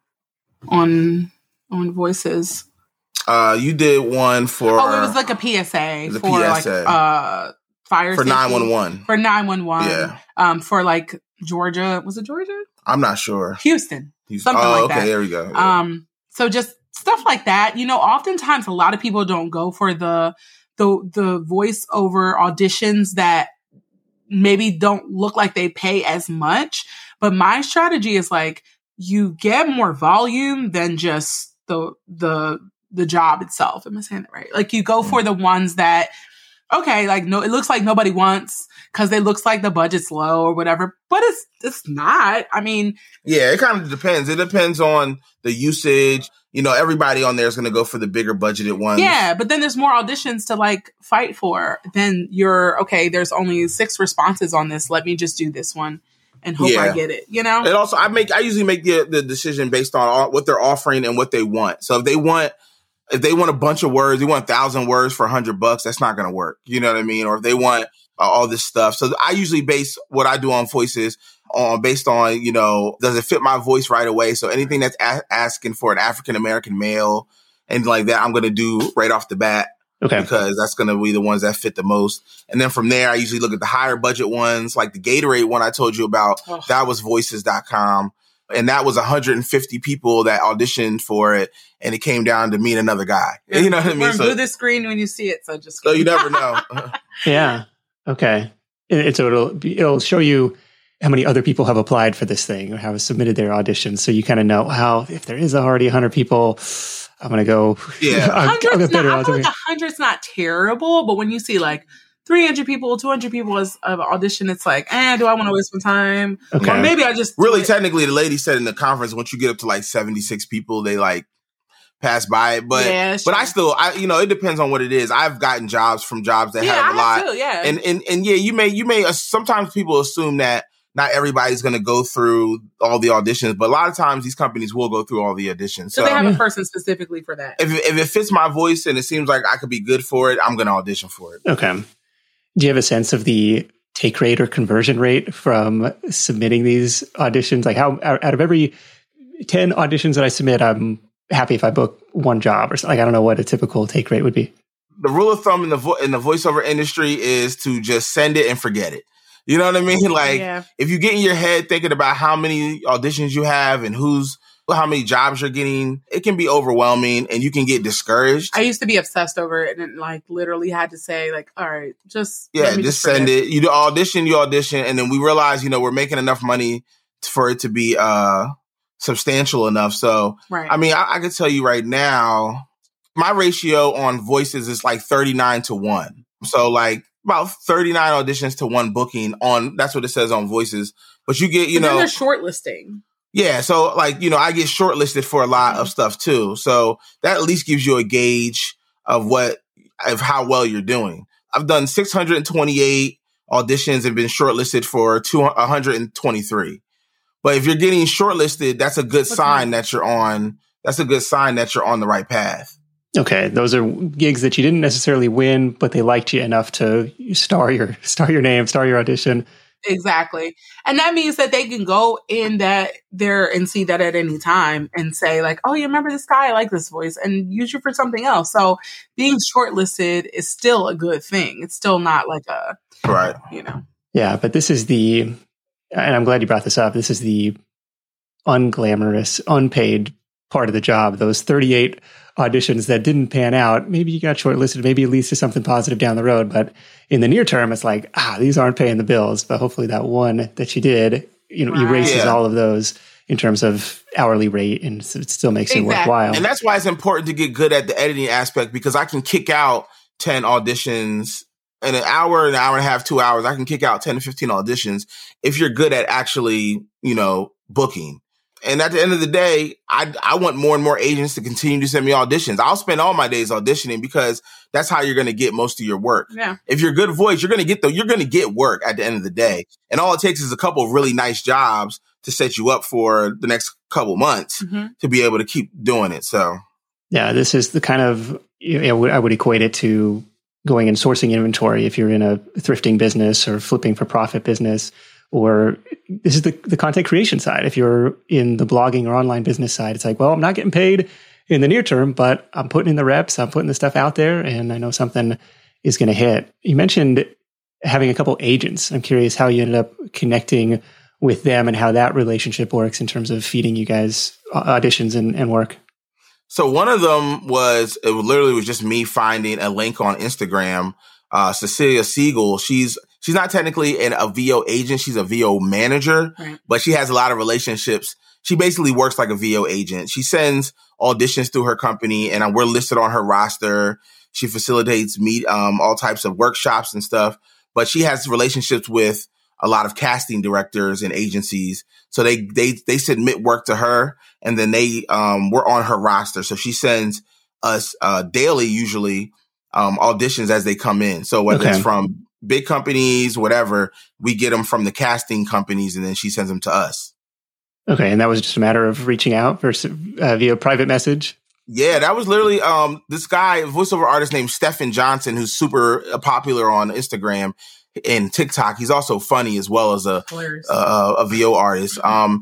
on Voices. You did one for... Oh, it was like a PSA for PSA. Like fire for safety. 911. For 911. Yeah. For like Georgia. Was it Georgia? I'm not sure. Houston. Something like that. Okay, there we go. Yeah. So just stuff like that. You know, oftentimes a lot of people don't go for the voiceover auditions that maybe don't look like they pay as much. But my strategy is like, you get more volume than just the job itself. Am I saying that right? Like you go for the ones that, okay, like no, it looks like nobody wants because it looks like the budget's low or whatever, but it's not. I mean, yeah, it kind of depends. It depends on the usage. You know, everybody on there is going to go for the bigger budgeted ones. Yeah, but then there's more auditions to like fight for. Then okay, there's only 6 responses on this. Let me just do this one and hope I get it, you know? And also I usually make the decision based on what they're offering and what they want. So if they want a bunch of words, they want 1,000 words for $100, that's not going to work. You know what I mean? Or if they want all this stuff. So I usually base what I do on voices based on, you know, does it fit my voice right away? So anything that's asking for an African-American male and like that, I'm going to do right off the bat. Okay. Because that's going to be the ones that fit the most. And then from there, I usually look at the higher budget ones, like the Gatorade one I told you about. Oh. That was voices.com. And that was 150 people that auditioned for it. And it came down to me and another guy. Yeah, you know what I mean? So the screen when you see it. So you never know. Yeah. Okay. So it'll show you how many other people have applied for this thing or have submitted their auditions. So you kind of know how, if there is already 100 people, I'm going to go. Yeah. I feel like 100's not terrible, but when you see like 300 people, 200 people as an audition, it's like, do I want to waste my time? Okay. Or maybe I just really technically the lady said in the conference, once you get up to like 76 people, they like pass by it. But it depends on what it is. I've gotten jobs from jobs that have a lot. Too, yeah. And yeah, you may sometimes people assume that not everybody's going to go through all the auditions, but a lot of times these companies will go through all the auditions. So they have a person specifically for that. If it fits my voice and it seems like I could be good for it, I'm going to audition for it. Okay. Do you have a sense of the take rate or conversion rate from submitting these auditions? Like how out of every 10 auditions that I submit, I'm happy if I book one job or something. Like, I don't know what a typical take rate would be. The rule of thumb in the voiceover industry is to just send it and forget it. You know what I mean? Like, if you get in your head thinking about how many auditions you have and how many jobs you're getting, it can be overwhelming and you can get discouraged. I used to be obsessed over it and like literally had to say like, all right, just send it. You audition, and then we realize, we're making enough money for it to be substantial enough. So, right. I mean, I can tell you right now, my ratio on voices is like 39-1. So like, about 39 auditions to 1 booking that's what it says on voices. But you get, then they're shortlisting. Yeah. So like, I get shortlisted for a lot of stuff too. So that at least gives you a gauge of how well you're doing. I've done 628 auditions and been shortlisted for 123. But if you're getting shortlisted, that's a good sign that you're on the right path. Okay, those are gigs that you didn't necessarily win, but they liked you enough to star your name, star your audition. Exactly. And that means that they can go in there and see that at any time and say like, oh, you remember this guy? I like this voice, and use you for something else. So being shortlisted is still a good thing. It's still not like right. Yeah, but this is and I'm glad you brought this up. This is the unglamorous, unpaid part of the job. Those 38 auditions that didn't pan out, maybe you got shortlisted, maybe it leads to something positive down the road. But in the near term, it's like, these aren't paying the bills. But hopefully that one that you did, erases all of those in terms of hourly rate, and it still makes it worthwhile. And that's why it's important to get good at the editing aspect, because I can kick out 10 auditions in an hour and a half, 2 hours. I can kick out 10 to 15 auditions if you're good at actually, booking. And at the end of the day, I want more and more agents to continue to send me auditions. I'll spend all my days auditioning because that's how you're going to get most of your work. Yeah. If you're a good voice, you're going to get work at the end of the day. And all it takes is a couple of really nice jobs to set you up for the next couple months to be able to keep doing it. So, yeah, this is the kind of, I would equate it to going and sourcing inventory if you're in a thrifting business or flipping for profit business. Or this is the content creation side. If you're in the blogging or online business side, it's like, well, I'm not getting paid in the near term, but I'm putting in the reps, I'm putting the stuff out there, and I know something is going to hit. You mentioned having a couple agents. I'm curious how you ended up connecting with them and how that relationship works in terms of feeding you guys auditions and work. So one of them was, it literally was just me finding a link on Instagram. Cecilia Siegel, she's not technically a VO agent. She's a VO manager, right, but she has a lot of relationships. She basically works like a VO agent. She sends auditions through her company, and we're listed on her roster. She facilitates all types of workshops and stuff, but she has relationships with a lot of casting directors and agencies. So they submit work to her, and then we're on her roster. So she sends us daily, usually, auditions as they come in. So whether it's from big companies, whatever, we get them from the casting companies, and then she sends them to us. Okay. And that was just a matter of reaching out versus via private message? Yeah, that was literally this guy, a voiceover artist named Stephen Johnson, who's super popular on Instagram and TikTok. He's also funny as well as a VO artist.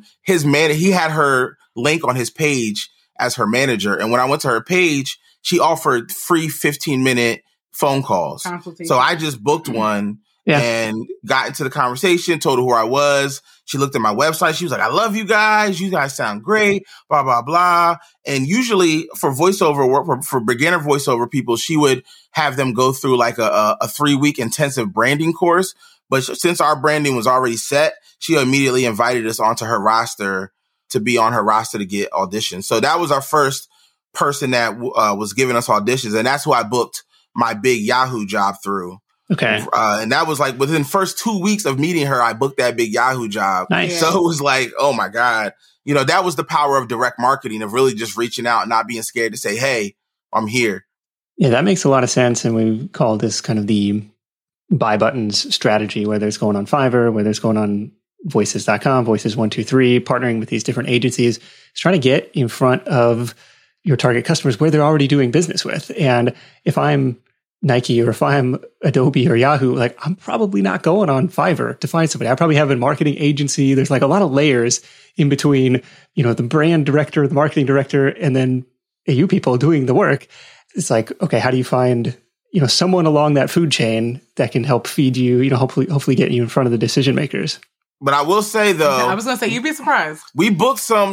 He had her link on his page as her manager. And when I went to her page, she offered free 15-minute phone calls. So I just booked one and got into the conversation, told her who I was. She looked at my website. She was like, I love you guys. You guys sound great, blah, blah, blah. And usually for voiceover work, for beginner voiceover people, she would have them go through like a 3-week intensive branding course. But since our branding was already set, she immediately invited us onto her roster to be on her roster to get auditions. So that was our first person that was giving us auditions. And that's who I booked my big Yahoo job through. Okay. And that was like within the first 2 weeks of meeting her, I booked that big Yahoo job. Nice. So it was like, oh my God, that was the power of direct marketing, of really just reaching out and not being scared to say, hey, I'm here. Yeah, that makes a lot of sense. And we call this kind of the buy buttons strategy, whether it's going on Fiverr, whether it's going on voices.com, Voices123, partnering with these different agencies. It's trying to get in front of your target customers where they're already doing business with. And if I'm Nike or if I'm Adobe or Yahoo, like I'm probably not going on Fiverr to find somebody. I probably have a marketing agency. There's like a lot of layers in between, the brand director, the marketing director, and then you people doing the work. It's like, okay, how do you find, someone along that food chain that can help feed you, hopefully get you in front of the decision makers. But I will say though, I was going to say, you'd be surprised. We booked some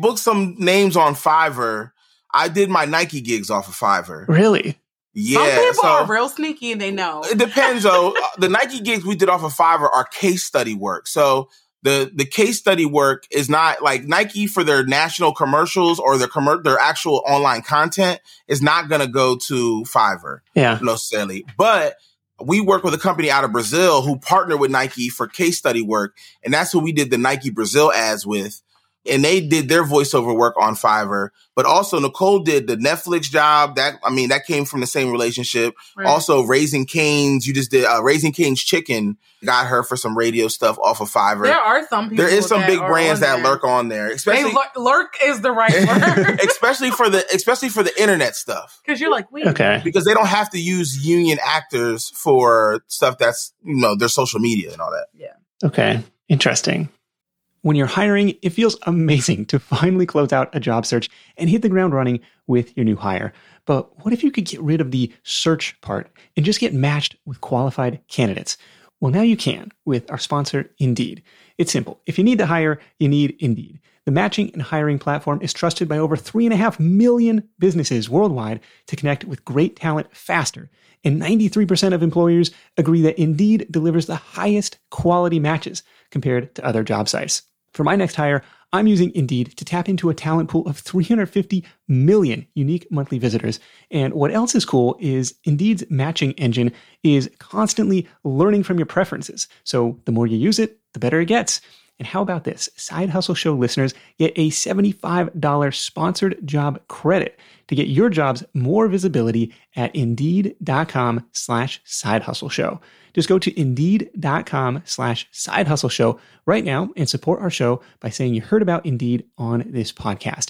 names on Fiverr. I did my Nike gigs off of Fiverr. Really? Yeah. Some people are real sneaky and they know. It depends though. The Nike gigs we did off of Fiverr are case study work. So the case study work is not like Nike for their national commercials or their actual online content is not going to go to Fiverr. Yeah. Necessarily. But we work with a company out of Brazil who partnered with Nike for case study work. And that's who we did the Nike Brazil ads with. And they did their voiceover work on Fiverr. But also Nicole did the Netflix job. That came from the same relationship. Right. Also Raising Cane's, you just did Raising Cane's Chicken, got her for some radio stuff off of Fiverr. There are some people. There is some big brands that lurk on there. Especially lurk is the right word. especially for the internet stuff. Because you're like, wait. Okay. Because they don't have to use union actors for stuff that's, their social media and all that. Yeah. Okay. Interesting. When you're hiring, it feels amazing to finally close out a job search and hit the ground running with your new hire. But what if you could get rid of the search part and just get matched with qualified candidates? Well, now you can with our sponsor, Indeed. It's simple. If you need to hire, you need Indeed. The matching and hiring platform is trusted by over 3.5 million businesses worldwide to connect with great talent faster. And 93% of employers agree that Indeed delivers the highest quality matches compared to other job sites. For my next hire, I'm using Indeed to tap into a talent pool of 350 million unique monthly visitors. And what else is cool is Indeed's matching engine is constantly learning from your preferences. So the more you use it, the better it gets. And how about this? Side Hustle Show listeners get a $75 sponsored job credit to get your jobs more visibility at Indeed.com/sidehustleshow. Just go to Indeed.com/sidehustleshow right now and support our show by saying you heard about Indeed on this podcast.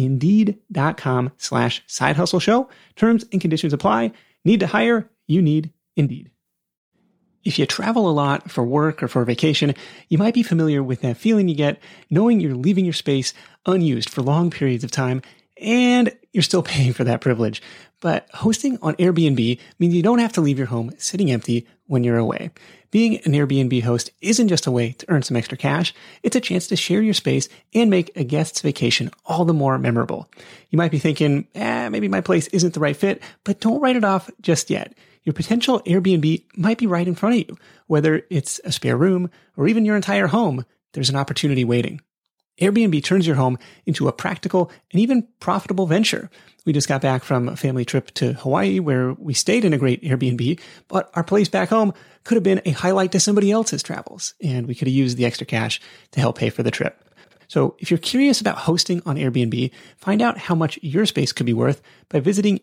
Indeed.com/sidehustleshow. Terms and conditions apply. Need to hire? You need Indeed. If you travel a lot for work or for vacation, you might be familiar with that feeling you get knowing you're leaving your space unused for long periods of time and you're still paying for that privilege. But hosting on Airbnb means you don't have to leave your home sitting empty when you're away. Being an Airbnb host isn't just a way to earn some extra cash. It's a chance to share your space and make a guest's vacation all the more memorable. You might be thinking, maybe my place isn't the right fit, but don't write it off just yet. Your potential Airbnb might be right in front of you. Whether it's a spare room or even your entire home, there's an opportunity waiting. Airbnb turns your home into a practical and even profitable venture. We just got back from a family trip to Hawaii where we stayed in a great Airbnb, but our place back home could have been a highlight to somebody else's travels, and we could have used the extra cash to help pay for the trip. So if you're curious about hosting on Airbnb, find out how much your space could be worth by visiting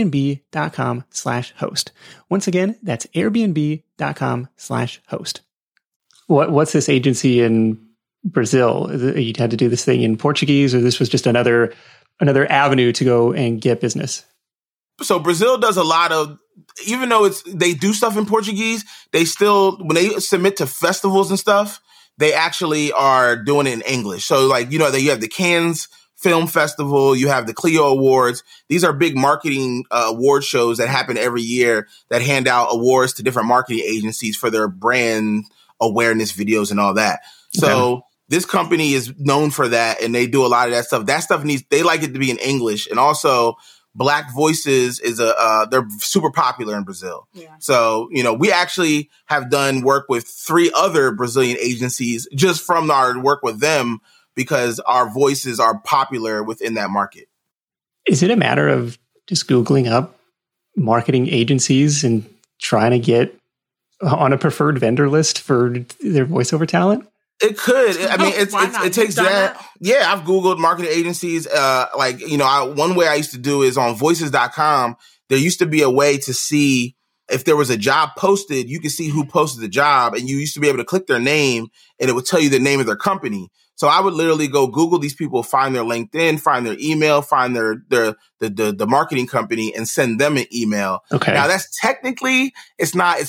airbnb.com/host. Once again, that's airbnb.com/host. What's this agency in Brazil? You had to do this thing in Portuguese, or this was just another avenue to go and get business? So Brazil does a lot of, even though they do stuff in Portuguese, they still, when they submit to festivals and stuff, they actually are doing it in English. So like, you have the Cannes Film Festival, you have the Clio Awards. These are big marketing award shows that happen every year that hand out awards to different marketing agencies for their brand awareness videos and all that. So this company is known for that, and they do a lot of that stuff. That stuff they like it to be in English. And also Black Voices is they're super popular in Brazil. Yeah. So, we actually have done work with 3 other Brazilian agencies just from our work with them because our voices are popular within that market. Is it a matter of just Googling up marketing agencies and trying to get on a preferred vendor list for their voiceover talent? It could. I mean, it takes that. Yeah, I've Googled marketing agencies. One way I used to do is on voices.com. There used to be a way to see if there was a job posted, you could see who posted the job, and you used to be able to click their name and it would tell you the name of their company. So I would literally go Google these people, find their LinkedIn, find their email, find the marketing company, and send them an email. Okay. Now that's technically it's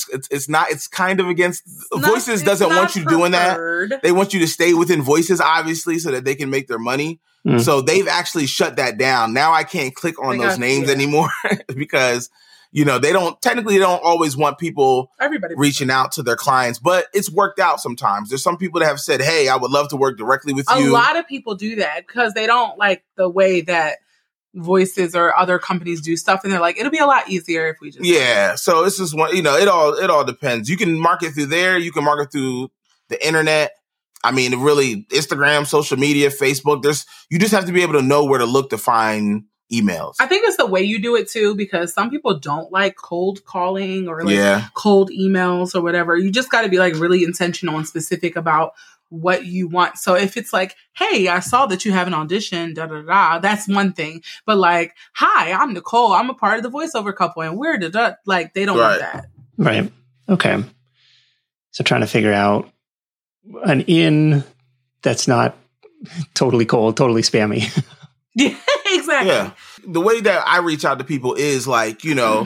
kind of against Voices doesn't want you doing that. They want you to stay within Voices, obviously, so that they can make their money. Mm. So they've actually shut that down. Now I can't click on those names anymore because they don't always want people reaching out to their clients, but it's worked out sometimes. There's some people that have said, hey, I would love to work directly with you. A lot of people do that because they don't like the way that Voices or other companies do stuff. And they're like, it'll be a lot easier if we just. Yeah. So it's just one, it all depends. You can market through there. You can market through the internet. I mean, really Instagram, social media, Facebook, you just have to be able to know where to look to find emails. I think it's the way you do it too, because some people don't like cold calling or cold emails or whatever. You just got to be like really intentional and specific about what you want. So if it's like, hey, I saw that you have an audition, that's one thing. But like, hi, I'm Nicole. I'm a part of the voiceover couple and we're like, they don't want that. Right. Okay. So trying to figure out an in that's not totally cold, totally spammy. Yeah, exactly. Yeah. The way that I reach out to people is like,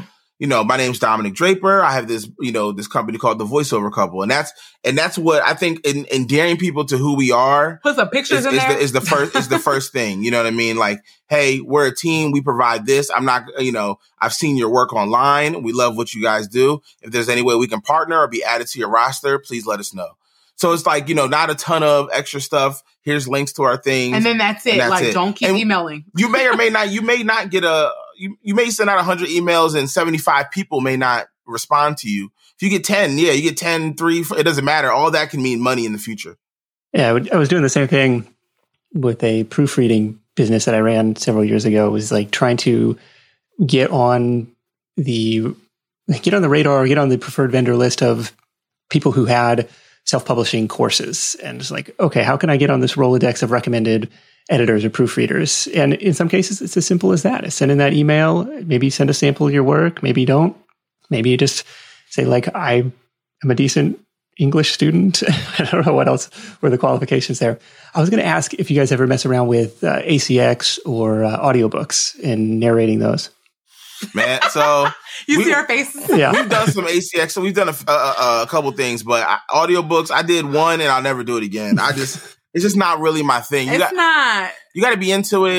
my name's Dominic Draper. I have this, this company called The Voiceover Couple. And that's what I think endearing people to who we are. Put some pictures in there. Is the first thing. You know what I mean? Like, hey, we're a team. We provide this. I'm not, I've seen your work online. We love what you guys do. If there's any way we can partner or be added to your roster, please let us know. So it's like, not a ton of extra stuff. Here's links to our things. And then that's it. Don't keep emailing. You may or may not, you may not get you may send out 100 emails and 75 people may not respond to you. If you get 10, you get 10, 3, it doesn't matter. All that can mean money in the future. Yeah, I was doing the same thing with a proofreading business that I ran several years ago. It was like trying to get on the radar, get on the preferred vendor list of people who had self-publishing courses. And it's like, okay, how can I get on this Rolodex of recommended editors or proofreaders? And in some cases, it's as simple as that. Send in that email, maybe send a sample of your work, maybe you don't. Maybe you just say like, I am a decent English student. I don't know what else were the qualifications there. I was going to ask if you guys ever mess around with ACX or audiobooks and narrating those. Man, so you see our faces. Yeah, we've done some ACX, so we've done a couple things, but audiobooks, I did one and I'll never do it again. It's just not really my thing. You got to be into it.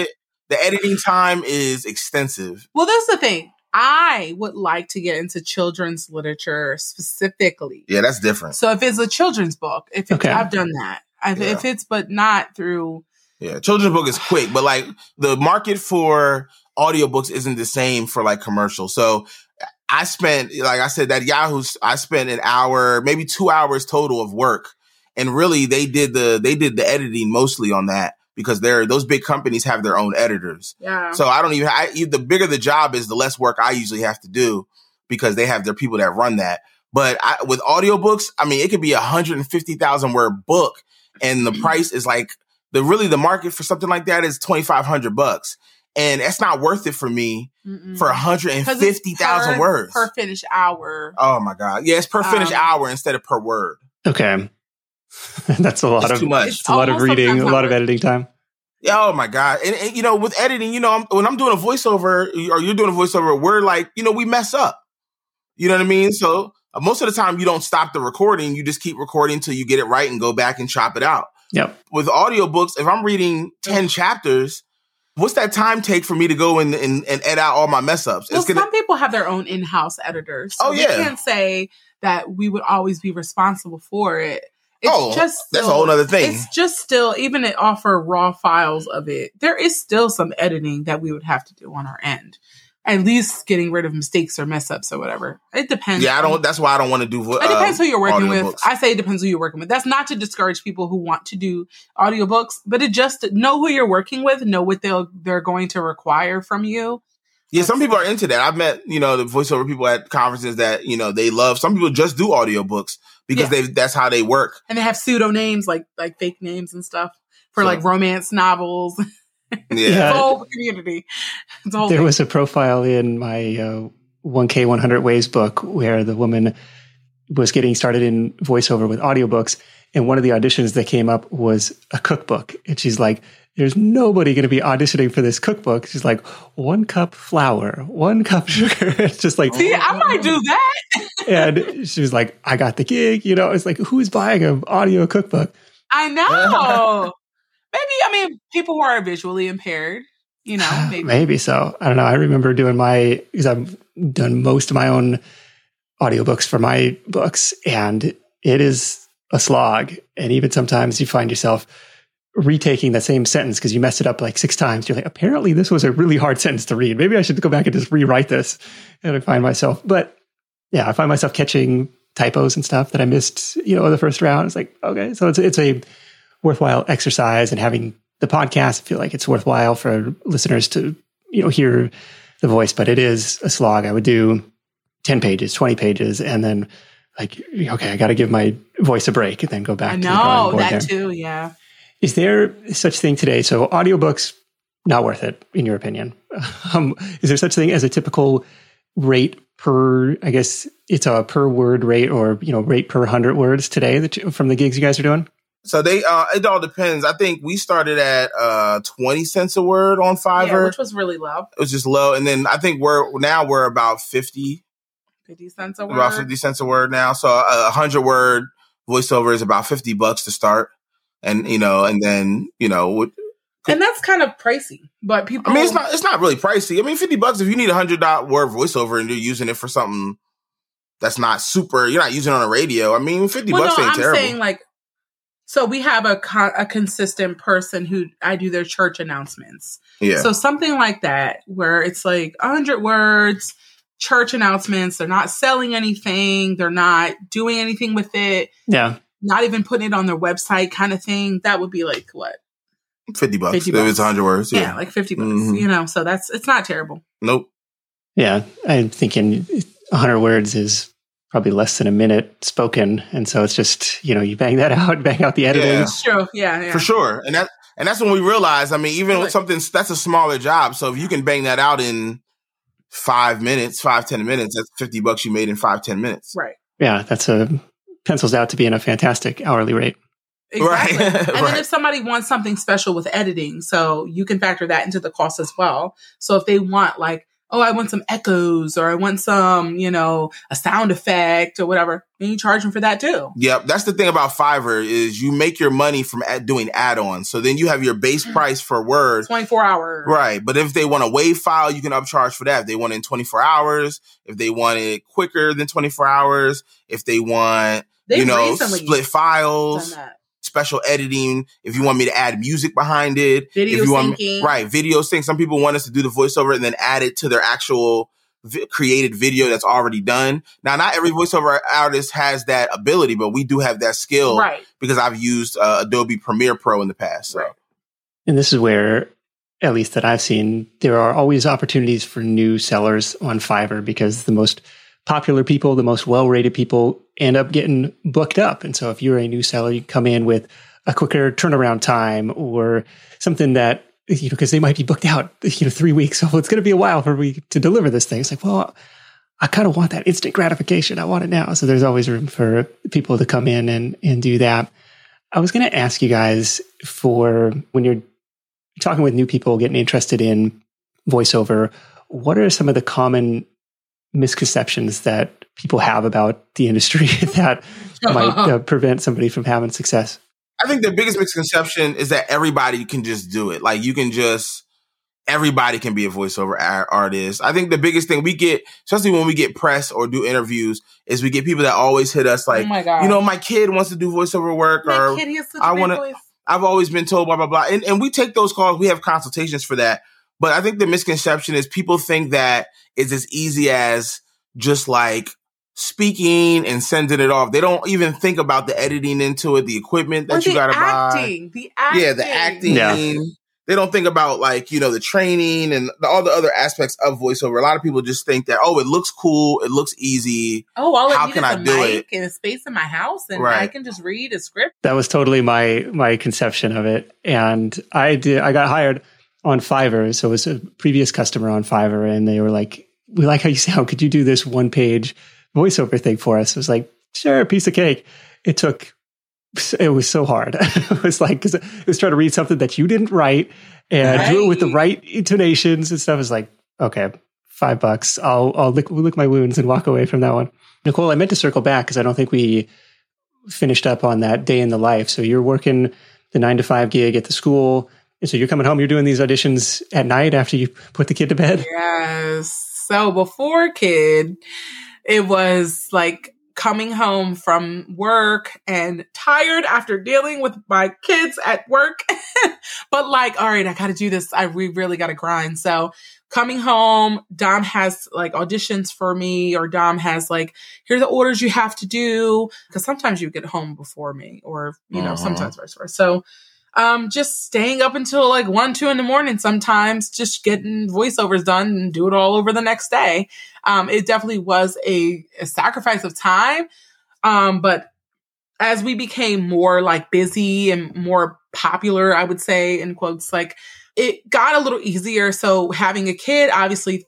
The editing time is extensive. Well, that's the thing. I would like to get into children's literature specifically. Yeah, that's different. So if it's a children's book, I've done that. If it's, but not through. Yeah, children's book is quick, but like the market for audiobooks isn't the same for like commercials. So I spent, like I said, that Yahoo, I spent an hour, maybe 2 hours total of work. And really they did the editing mostly on that because those big companies have their own editors. Yeah. So the bigger the job is, the less work I usually have to do because they have their people that run that. But with audiobooks, I mean, it could be 150,000 word book and the price is like the market for something like that is $2,500. And that's not worth it for me for 150,000 words. Per finished hour. Oh my God. Yeah, it's per finished hour instead of per word. Okay. That's a lot of too much. It's a lot of reading, a lot of editing time. Yeah, oh my God. And you know, with editing, you know, when I'm doing a voiceover or you're doing a voiceover, we're like, you know, we mess up. You know what I mean? So most of the time you don't stop the recording. You just keep recording until you get it right and go back and chop it out. Yep. With audiobooks, if I'm reading 10 chapters, what's that time take for me to go and edit out all my mess ups? Well, some people have their own in-house editors. So we can't say that we would always be responsible for it. It's that's a whole other thing. It's just still, even it offer raw files of it, there is still some editing that we would have to do on our end. At least getting rid of mistakes or mess ups or whatever. It depends. Yeah, that's why I don't want to do it depends who you're working with. I say it depends who you're working with. That's not to discourage people who want to do audiobooks, but it just know who you're working with, know what they're going to require from you. Yeah, some people are into that. I've met, you know, the voiceover people at conferences that, you know, they love. Some people just do audiobooks because that's how they work. And they have pseudo-names, like fake names and stuff for like romance novels. Yeah. The whole community. There was a profile in my 1K 100 Ways book where the woman was getting started in voiceover with audiobooks. And one of the auditions that came up was a cookbook. And she's like, there's nobody going to be auditioning for this cookbook. She's like, 1 cup flour, 1 cup sugar. It's just like, see, I might do that. And she was like, I got the gig. You know, it's like, who's buying an audio cookbook? I know. Maybe, people who are visually impaired, you know, maybe so. I don't know. I remember doing because I've done most of my own audiobooks for my books, and it is a slog. And even sometimes you find yourself retaking the same sentence because you messed it up like 6 times. You're like, apparently this was a really hard sentence to read. Maybe I should go back and just rewrite this. And I find myself catching typos and stuff that I missed, you know, the first round. It's like, okay, so it's a worthwhile exercise, and having the podcast, I feel like it's worthwhile for listeners to, you know, hear the voice, but it is a slog. I would do 10 pages, 20 pages, and then like, okay, I got to give my voice a break and then go back to the drawing board that too. Yeah. Is there such thing today? So audiobooks, not worth it in your opinion. Is there such thing as a typical rate per, I guess it's a per word rate, or, you know, rate per 100 words today from the gigs you guys are doing? So it all depends. I think we started at 20 cents a word on Fiverr, which was really low. It was just low, and then I think we're about 50 cents a word. About 50 cents a word now. So 100 word voiceover is about $50 to start, and you know, and then you know, and that's kind of pricey. But people, I mean, it's not really pricey. I mean, $50 if you need a 100 word voiceover and you're using it for something that's not super. You're not using it on a radio. I mean, $50 ain't terrible. I'm saying like. So we have a consistent person who I do their church announcements. Yeah. So something like that, where it's like 100 words, church announcements. They're not selling anything. They're not doing anything with it. Yeah. Not even putting it on their website kind of thing. That would be like what? $50. If it's 100 words. Yeah, like $50, you know, so it's not terrible. Nope. Yeah. I'm thinking 100 words is probably less than a minute spoken. And so it's just, you know, you bang that out, bang out the editing. Yeah. Sure. Yeah. For sure. And that's when we realize, I mean, even with something, that's a smaller job. So if you can bang that out in 10 minutes, that's $50 you made in 5-10 minutes. Right. Yeah. Pencils out to be in a fantastic hourly rate. Exactly. Right. And then if somebody wants something special with editing, so you can factor that into the cost as well. So if they want like oh, I want some echoes or I want some, a sound effect or whatever. And you charge them for that too. Yep. That's the thing about Fiverr is you make your money from doing add-ons. So then you have your base price for Word. 24 hours. Right. But if they want a WAV file, you can upcharge for that. If they want it in 24 hours, if they want it quicker than 24 hours, if they want, split files, special editing, if you want me to add music behind it, video syncing. Video sync. Some people want us to do the voiceover and then add it to their actual created video that's already done. Now, not every voiceover artist has that ability, but we do have that skill, right? Because I've used Adobe Premiere Pro in the past. So. Right. And this is where, at least that I've seen, there are always opportunities for new sellers on Fiverr because the most popular people, the most well-rated people end up getting booked up. And so if you're a new seller, you come in with a quicker turnaround time or something that, because they might be booked out, 3 weeks. So it's going to be a while for me to deliver this thing. It's like, well, I kind of want that instant gratification. I want it now. So there's always room for people to come in and do that. I was going to ask you guys, for when you're talking with new people getting interested in voiceover, what are some of the common misconceptions that people have about the industry that might prevent somebody from having success? I think the biggest misconception is that everybody can just do it. Like everybody can be a voiceover artist. I think the biggest thing we get, especially when we get press or do interviews, is we get people that always hit us like, oh my God, my kid wants to do voiceover work, or kid, he has such a great voice. I've always been told blah, blah, blah. And we take those calls. We have consultations for that. But I think the misconception is people think that it's as easy as just like speaking and sending it off. They don't even think about the editing into it, the equipment that you got to buy. The acting. Yeah, the acting. Yeah. They don't think about the training and all the other aspects of voiceover. A lot of people just think that, it looks cool. It looks easy. Oh, all how can I do it? And a space in my house and I can just read a script. That was totally my conception of it. And I got hired on Fiverr. So it was a previous customer on Fiverr, and they were like, we like how you sound. Could you do this 1-page voiceover thing for us? I was like, sure, piece of cake. It was so hard. It was like, because it was trying to read something that you didn't write and do it with the right intonations and stuff. It was like, okay, $5. I'll lick my wounds and walk away from that one. Nicole, I meant to circle back because I don't think we finished up on that day in the life. So you're working the 9-to-5 gig at the school. And so you're coming home, you're doing these auditions at night after you put the kid to bed? Yes. So before kid, it was like coming home from work and tired after dealing with my kids at work. But like, all right, I got to do this. We really got to grind. So coming home, Dom has like auditions for me, or Dom has like, here are the orders you have to do. Because sometimes you get home before me, or, sometimes vice versa. So just staying up until like 1-2 in the morning, sometimes just getting voiceovers done and do it all over the next day. It definitely was a sacrifice of time. But as we became more like busy and more popular, I would say in quotes, like it got a little easier. So having a kid, obviously,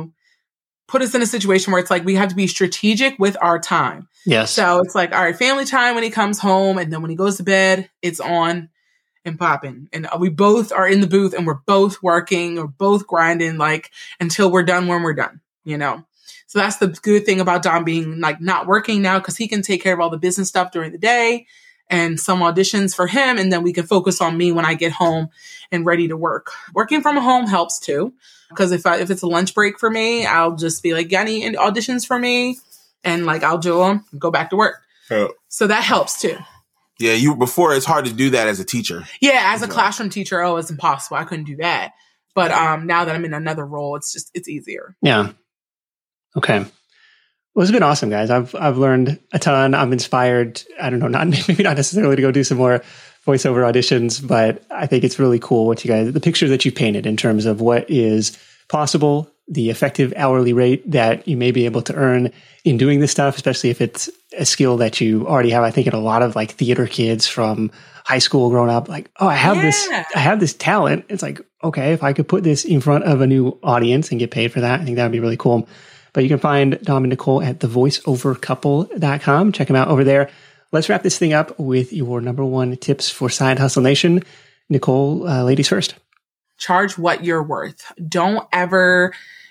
put us in a situation where it's like, we have to be strategic with our time. Yes. So it's like, all right, family time when he comes home. And then when he goes to bed, it's on and popping. And we both are in the booth and we're both working or both grinding, like until we're done when we're done, So that's the good thing about Dom being like not working now, because he can take care of all the business stuff during the day and some auditions for him. And then we can focus on me when I get home and ready to work. Working from home helps too, because if it's a lunch break for me, I'll just be like, got any auditions for me? And like, I'll do them, go back to work. Oh. So that helps too. Yeah, before it's hard to do that as a teacher. Yeah, as a classroom teacher, it's impossible. I couldn't do that. But now that I'm in another role, it's easier. Yeah. Okay. Well, it's been awesome, guys. I've learned a ton. I'm inspired. I don't know, maybe not necessarily to go do some more voiceover auditions, but I think it's really cool the picture that you painted in terms of what is possible, the effective hourly rate that you may be able to earn in doing this stuff, especially if it's a skill that you already have. I think in a lot of like theater kids from high school growing up, like, I have this talent. It's like, okay, if I could put this in front of a new audience and get paid for that, I think that would be really cool. But you can find Dom and Nicole at thevoiceovercouple.com. Check them out over there. Let's wrap this thing up with your number one tips for Side Hustle Nation. Nicole, ladies first. Charge what you're worth. Don't ever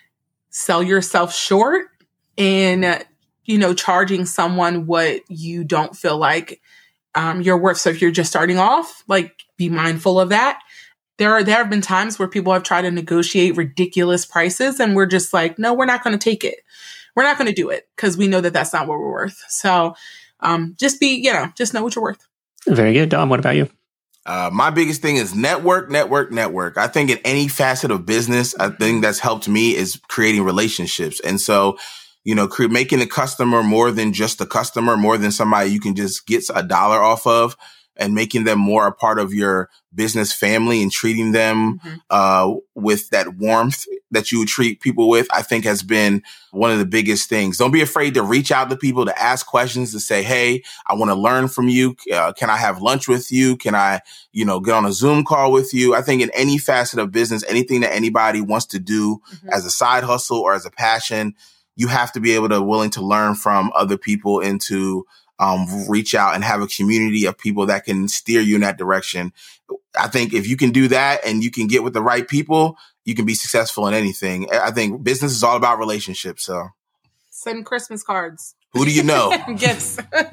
sell yourself short in, charging someone what you don't feel like you're worth. So if you're just starting off, like, be mindful of that. There have been times where people have tried to negotiate ridiculous prices and we're just like, no, we're not going to take it. We're not going to do it because we know that that's not what we're worth. So just know what you're worth. Very good. Dom, what about you? My biggest thing is network. I think in any facet of business, I think that's helped me is creating relationships. And so, making a customer more than just a customer, more than somebody you can just get $1 off of, and making them more a part of your business family and treating them with that warmth that you would treat people with, I think has been one of the biggest things. Don't be afraid to reach out to people, to ask questions, to say, hey, I want to learn from you. Can I have lunch with you? Can I, get on a Zoom call with you? I think in any facet of business, anything that anybody wants to do as a side hustle or as a passion, you have to be willing to learn from other people and to reach out and have a community of people that can steer you in that direction. I think if you can do that and you can get with the right people, you can be successful in anything. I think business is all about relationships. So send Christmas cards. Who do you know? Gifts.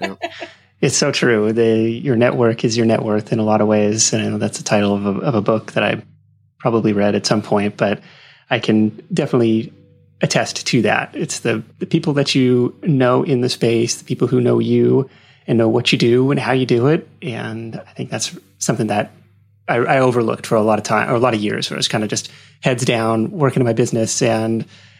It's so true. Your network is your net worth in a lot of ways. And I know that's the title of a book that I probably read at some point, but I can definitely attest to that. It's the people that you know in the space, the people who know you and know what you do and how you do it. And I think that's something that I overlooked for a lot of time, or a lot of years, where I was kind of just heads down working in my business. And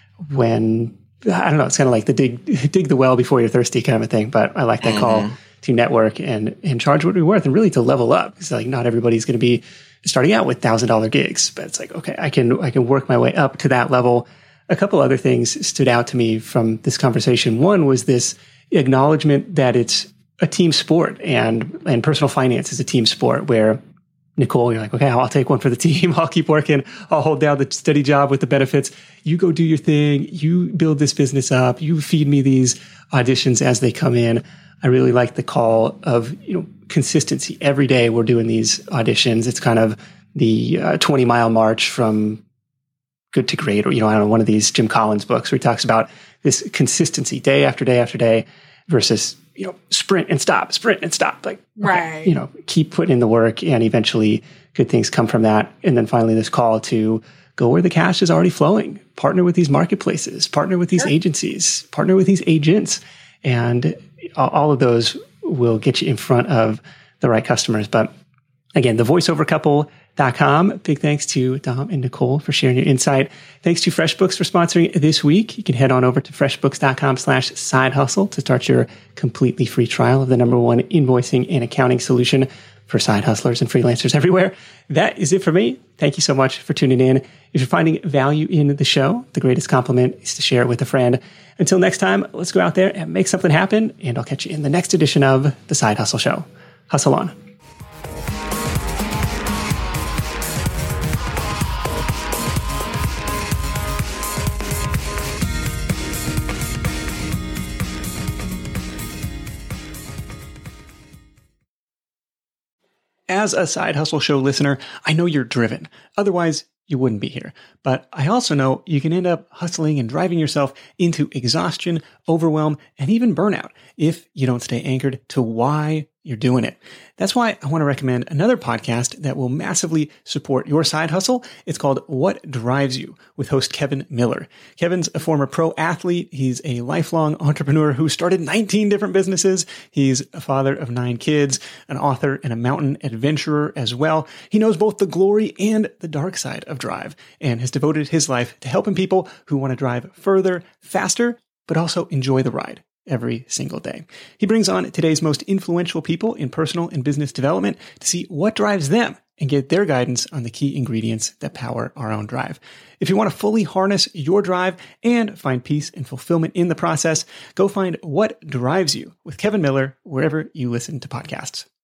when, I don't know, it's kind of like the dig the well before you're thirsty kind of a thing. But I like that call to network and charge what we're worth and really to level up. Because like not everybody's going to be starting out with $1,000 gigs, but it's like, okay, I can work my way up to that level. A couple other things stood out to me from this conversation. One was this acknowledgement that it's a team sport and personal finance is a team sport where, Nicole, you're like, okay, I'll take one for the team. I'll keep working. I'll hold down the steady job with the benefits. You go do your thing. You build this business up. You feed me these auditions as they come in. I really like the call of, consistency. Every day we're doing these auditions. It's kind of the 20-mile march from good to great, or, I don't know, one of these Jim Collins books where he talks about this consistency day after day after day versus, sprint and stop. Like, right. Okay, keep putting in the work and eventually good things come from that. And then finally this call to go where the cash is already flowing, partner with these marketplaces, partner with these agencies, partner with these agents. And all of those will get you in front of the right customers. But again, thevoiceovercouple.com. Big thanks to Dom and Nicole for sharing your insight. Thanks to FreshBooks for sponsoring this week. You can head on over to freshbooks.com/sidehustle to start your completely free trial of the #1 invoicing and accounting solution for side hustlers and freelancers everywhere. That is it for me. Thank you so much for tuning in. If you're finding value in the show, the greatest compliment is to share it with a friend. Until next time, let's go out there and make something happen. And I'll catch you in the next edition of The Side Hustle Show. Hustle on. As a Side Hustle Show listener, I know you're driven. Otherwise, you wouldn't be here. But I also know you can end up hustling and driving yourself into exhaustion, overwhelm, and even burnout if you don't stay anchored to why you're doing it. That's why I want to recommend another podcast that will massively support your side hustle. It's called What Drives You with host Kevin Miller. Kevin's a former pro athlete. He's a lifelong entrepreneur who started 19 different businesses. He's a father of 9 kids, an author and a mountain adventurer as well. He knows both the glory and the dark side of drive and has devoted his life to helping people who want to drive further, faster, but also enjoy the ride every single day. He brings on today's most influential people in personal and business development to see what drives them and get their guidance on the key ingredients that power our own drive. If you want to fully harness your drive and find peace and fulfillment in the process, go find What Drives You with Kevin Miller wherever you listen to podcasts.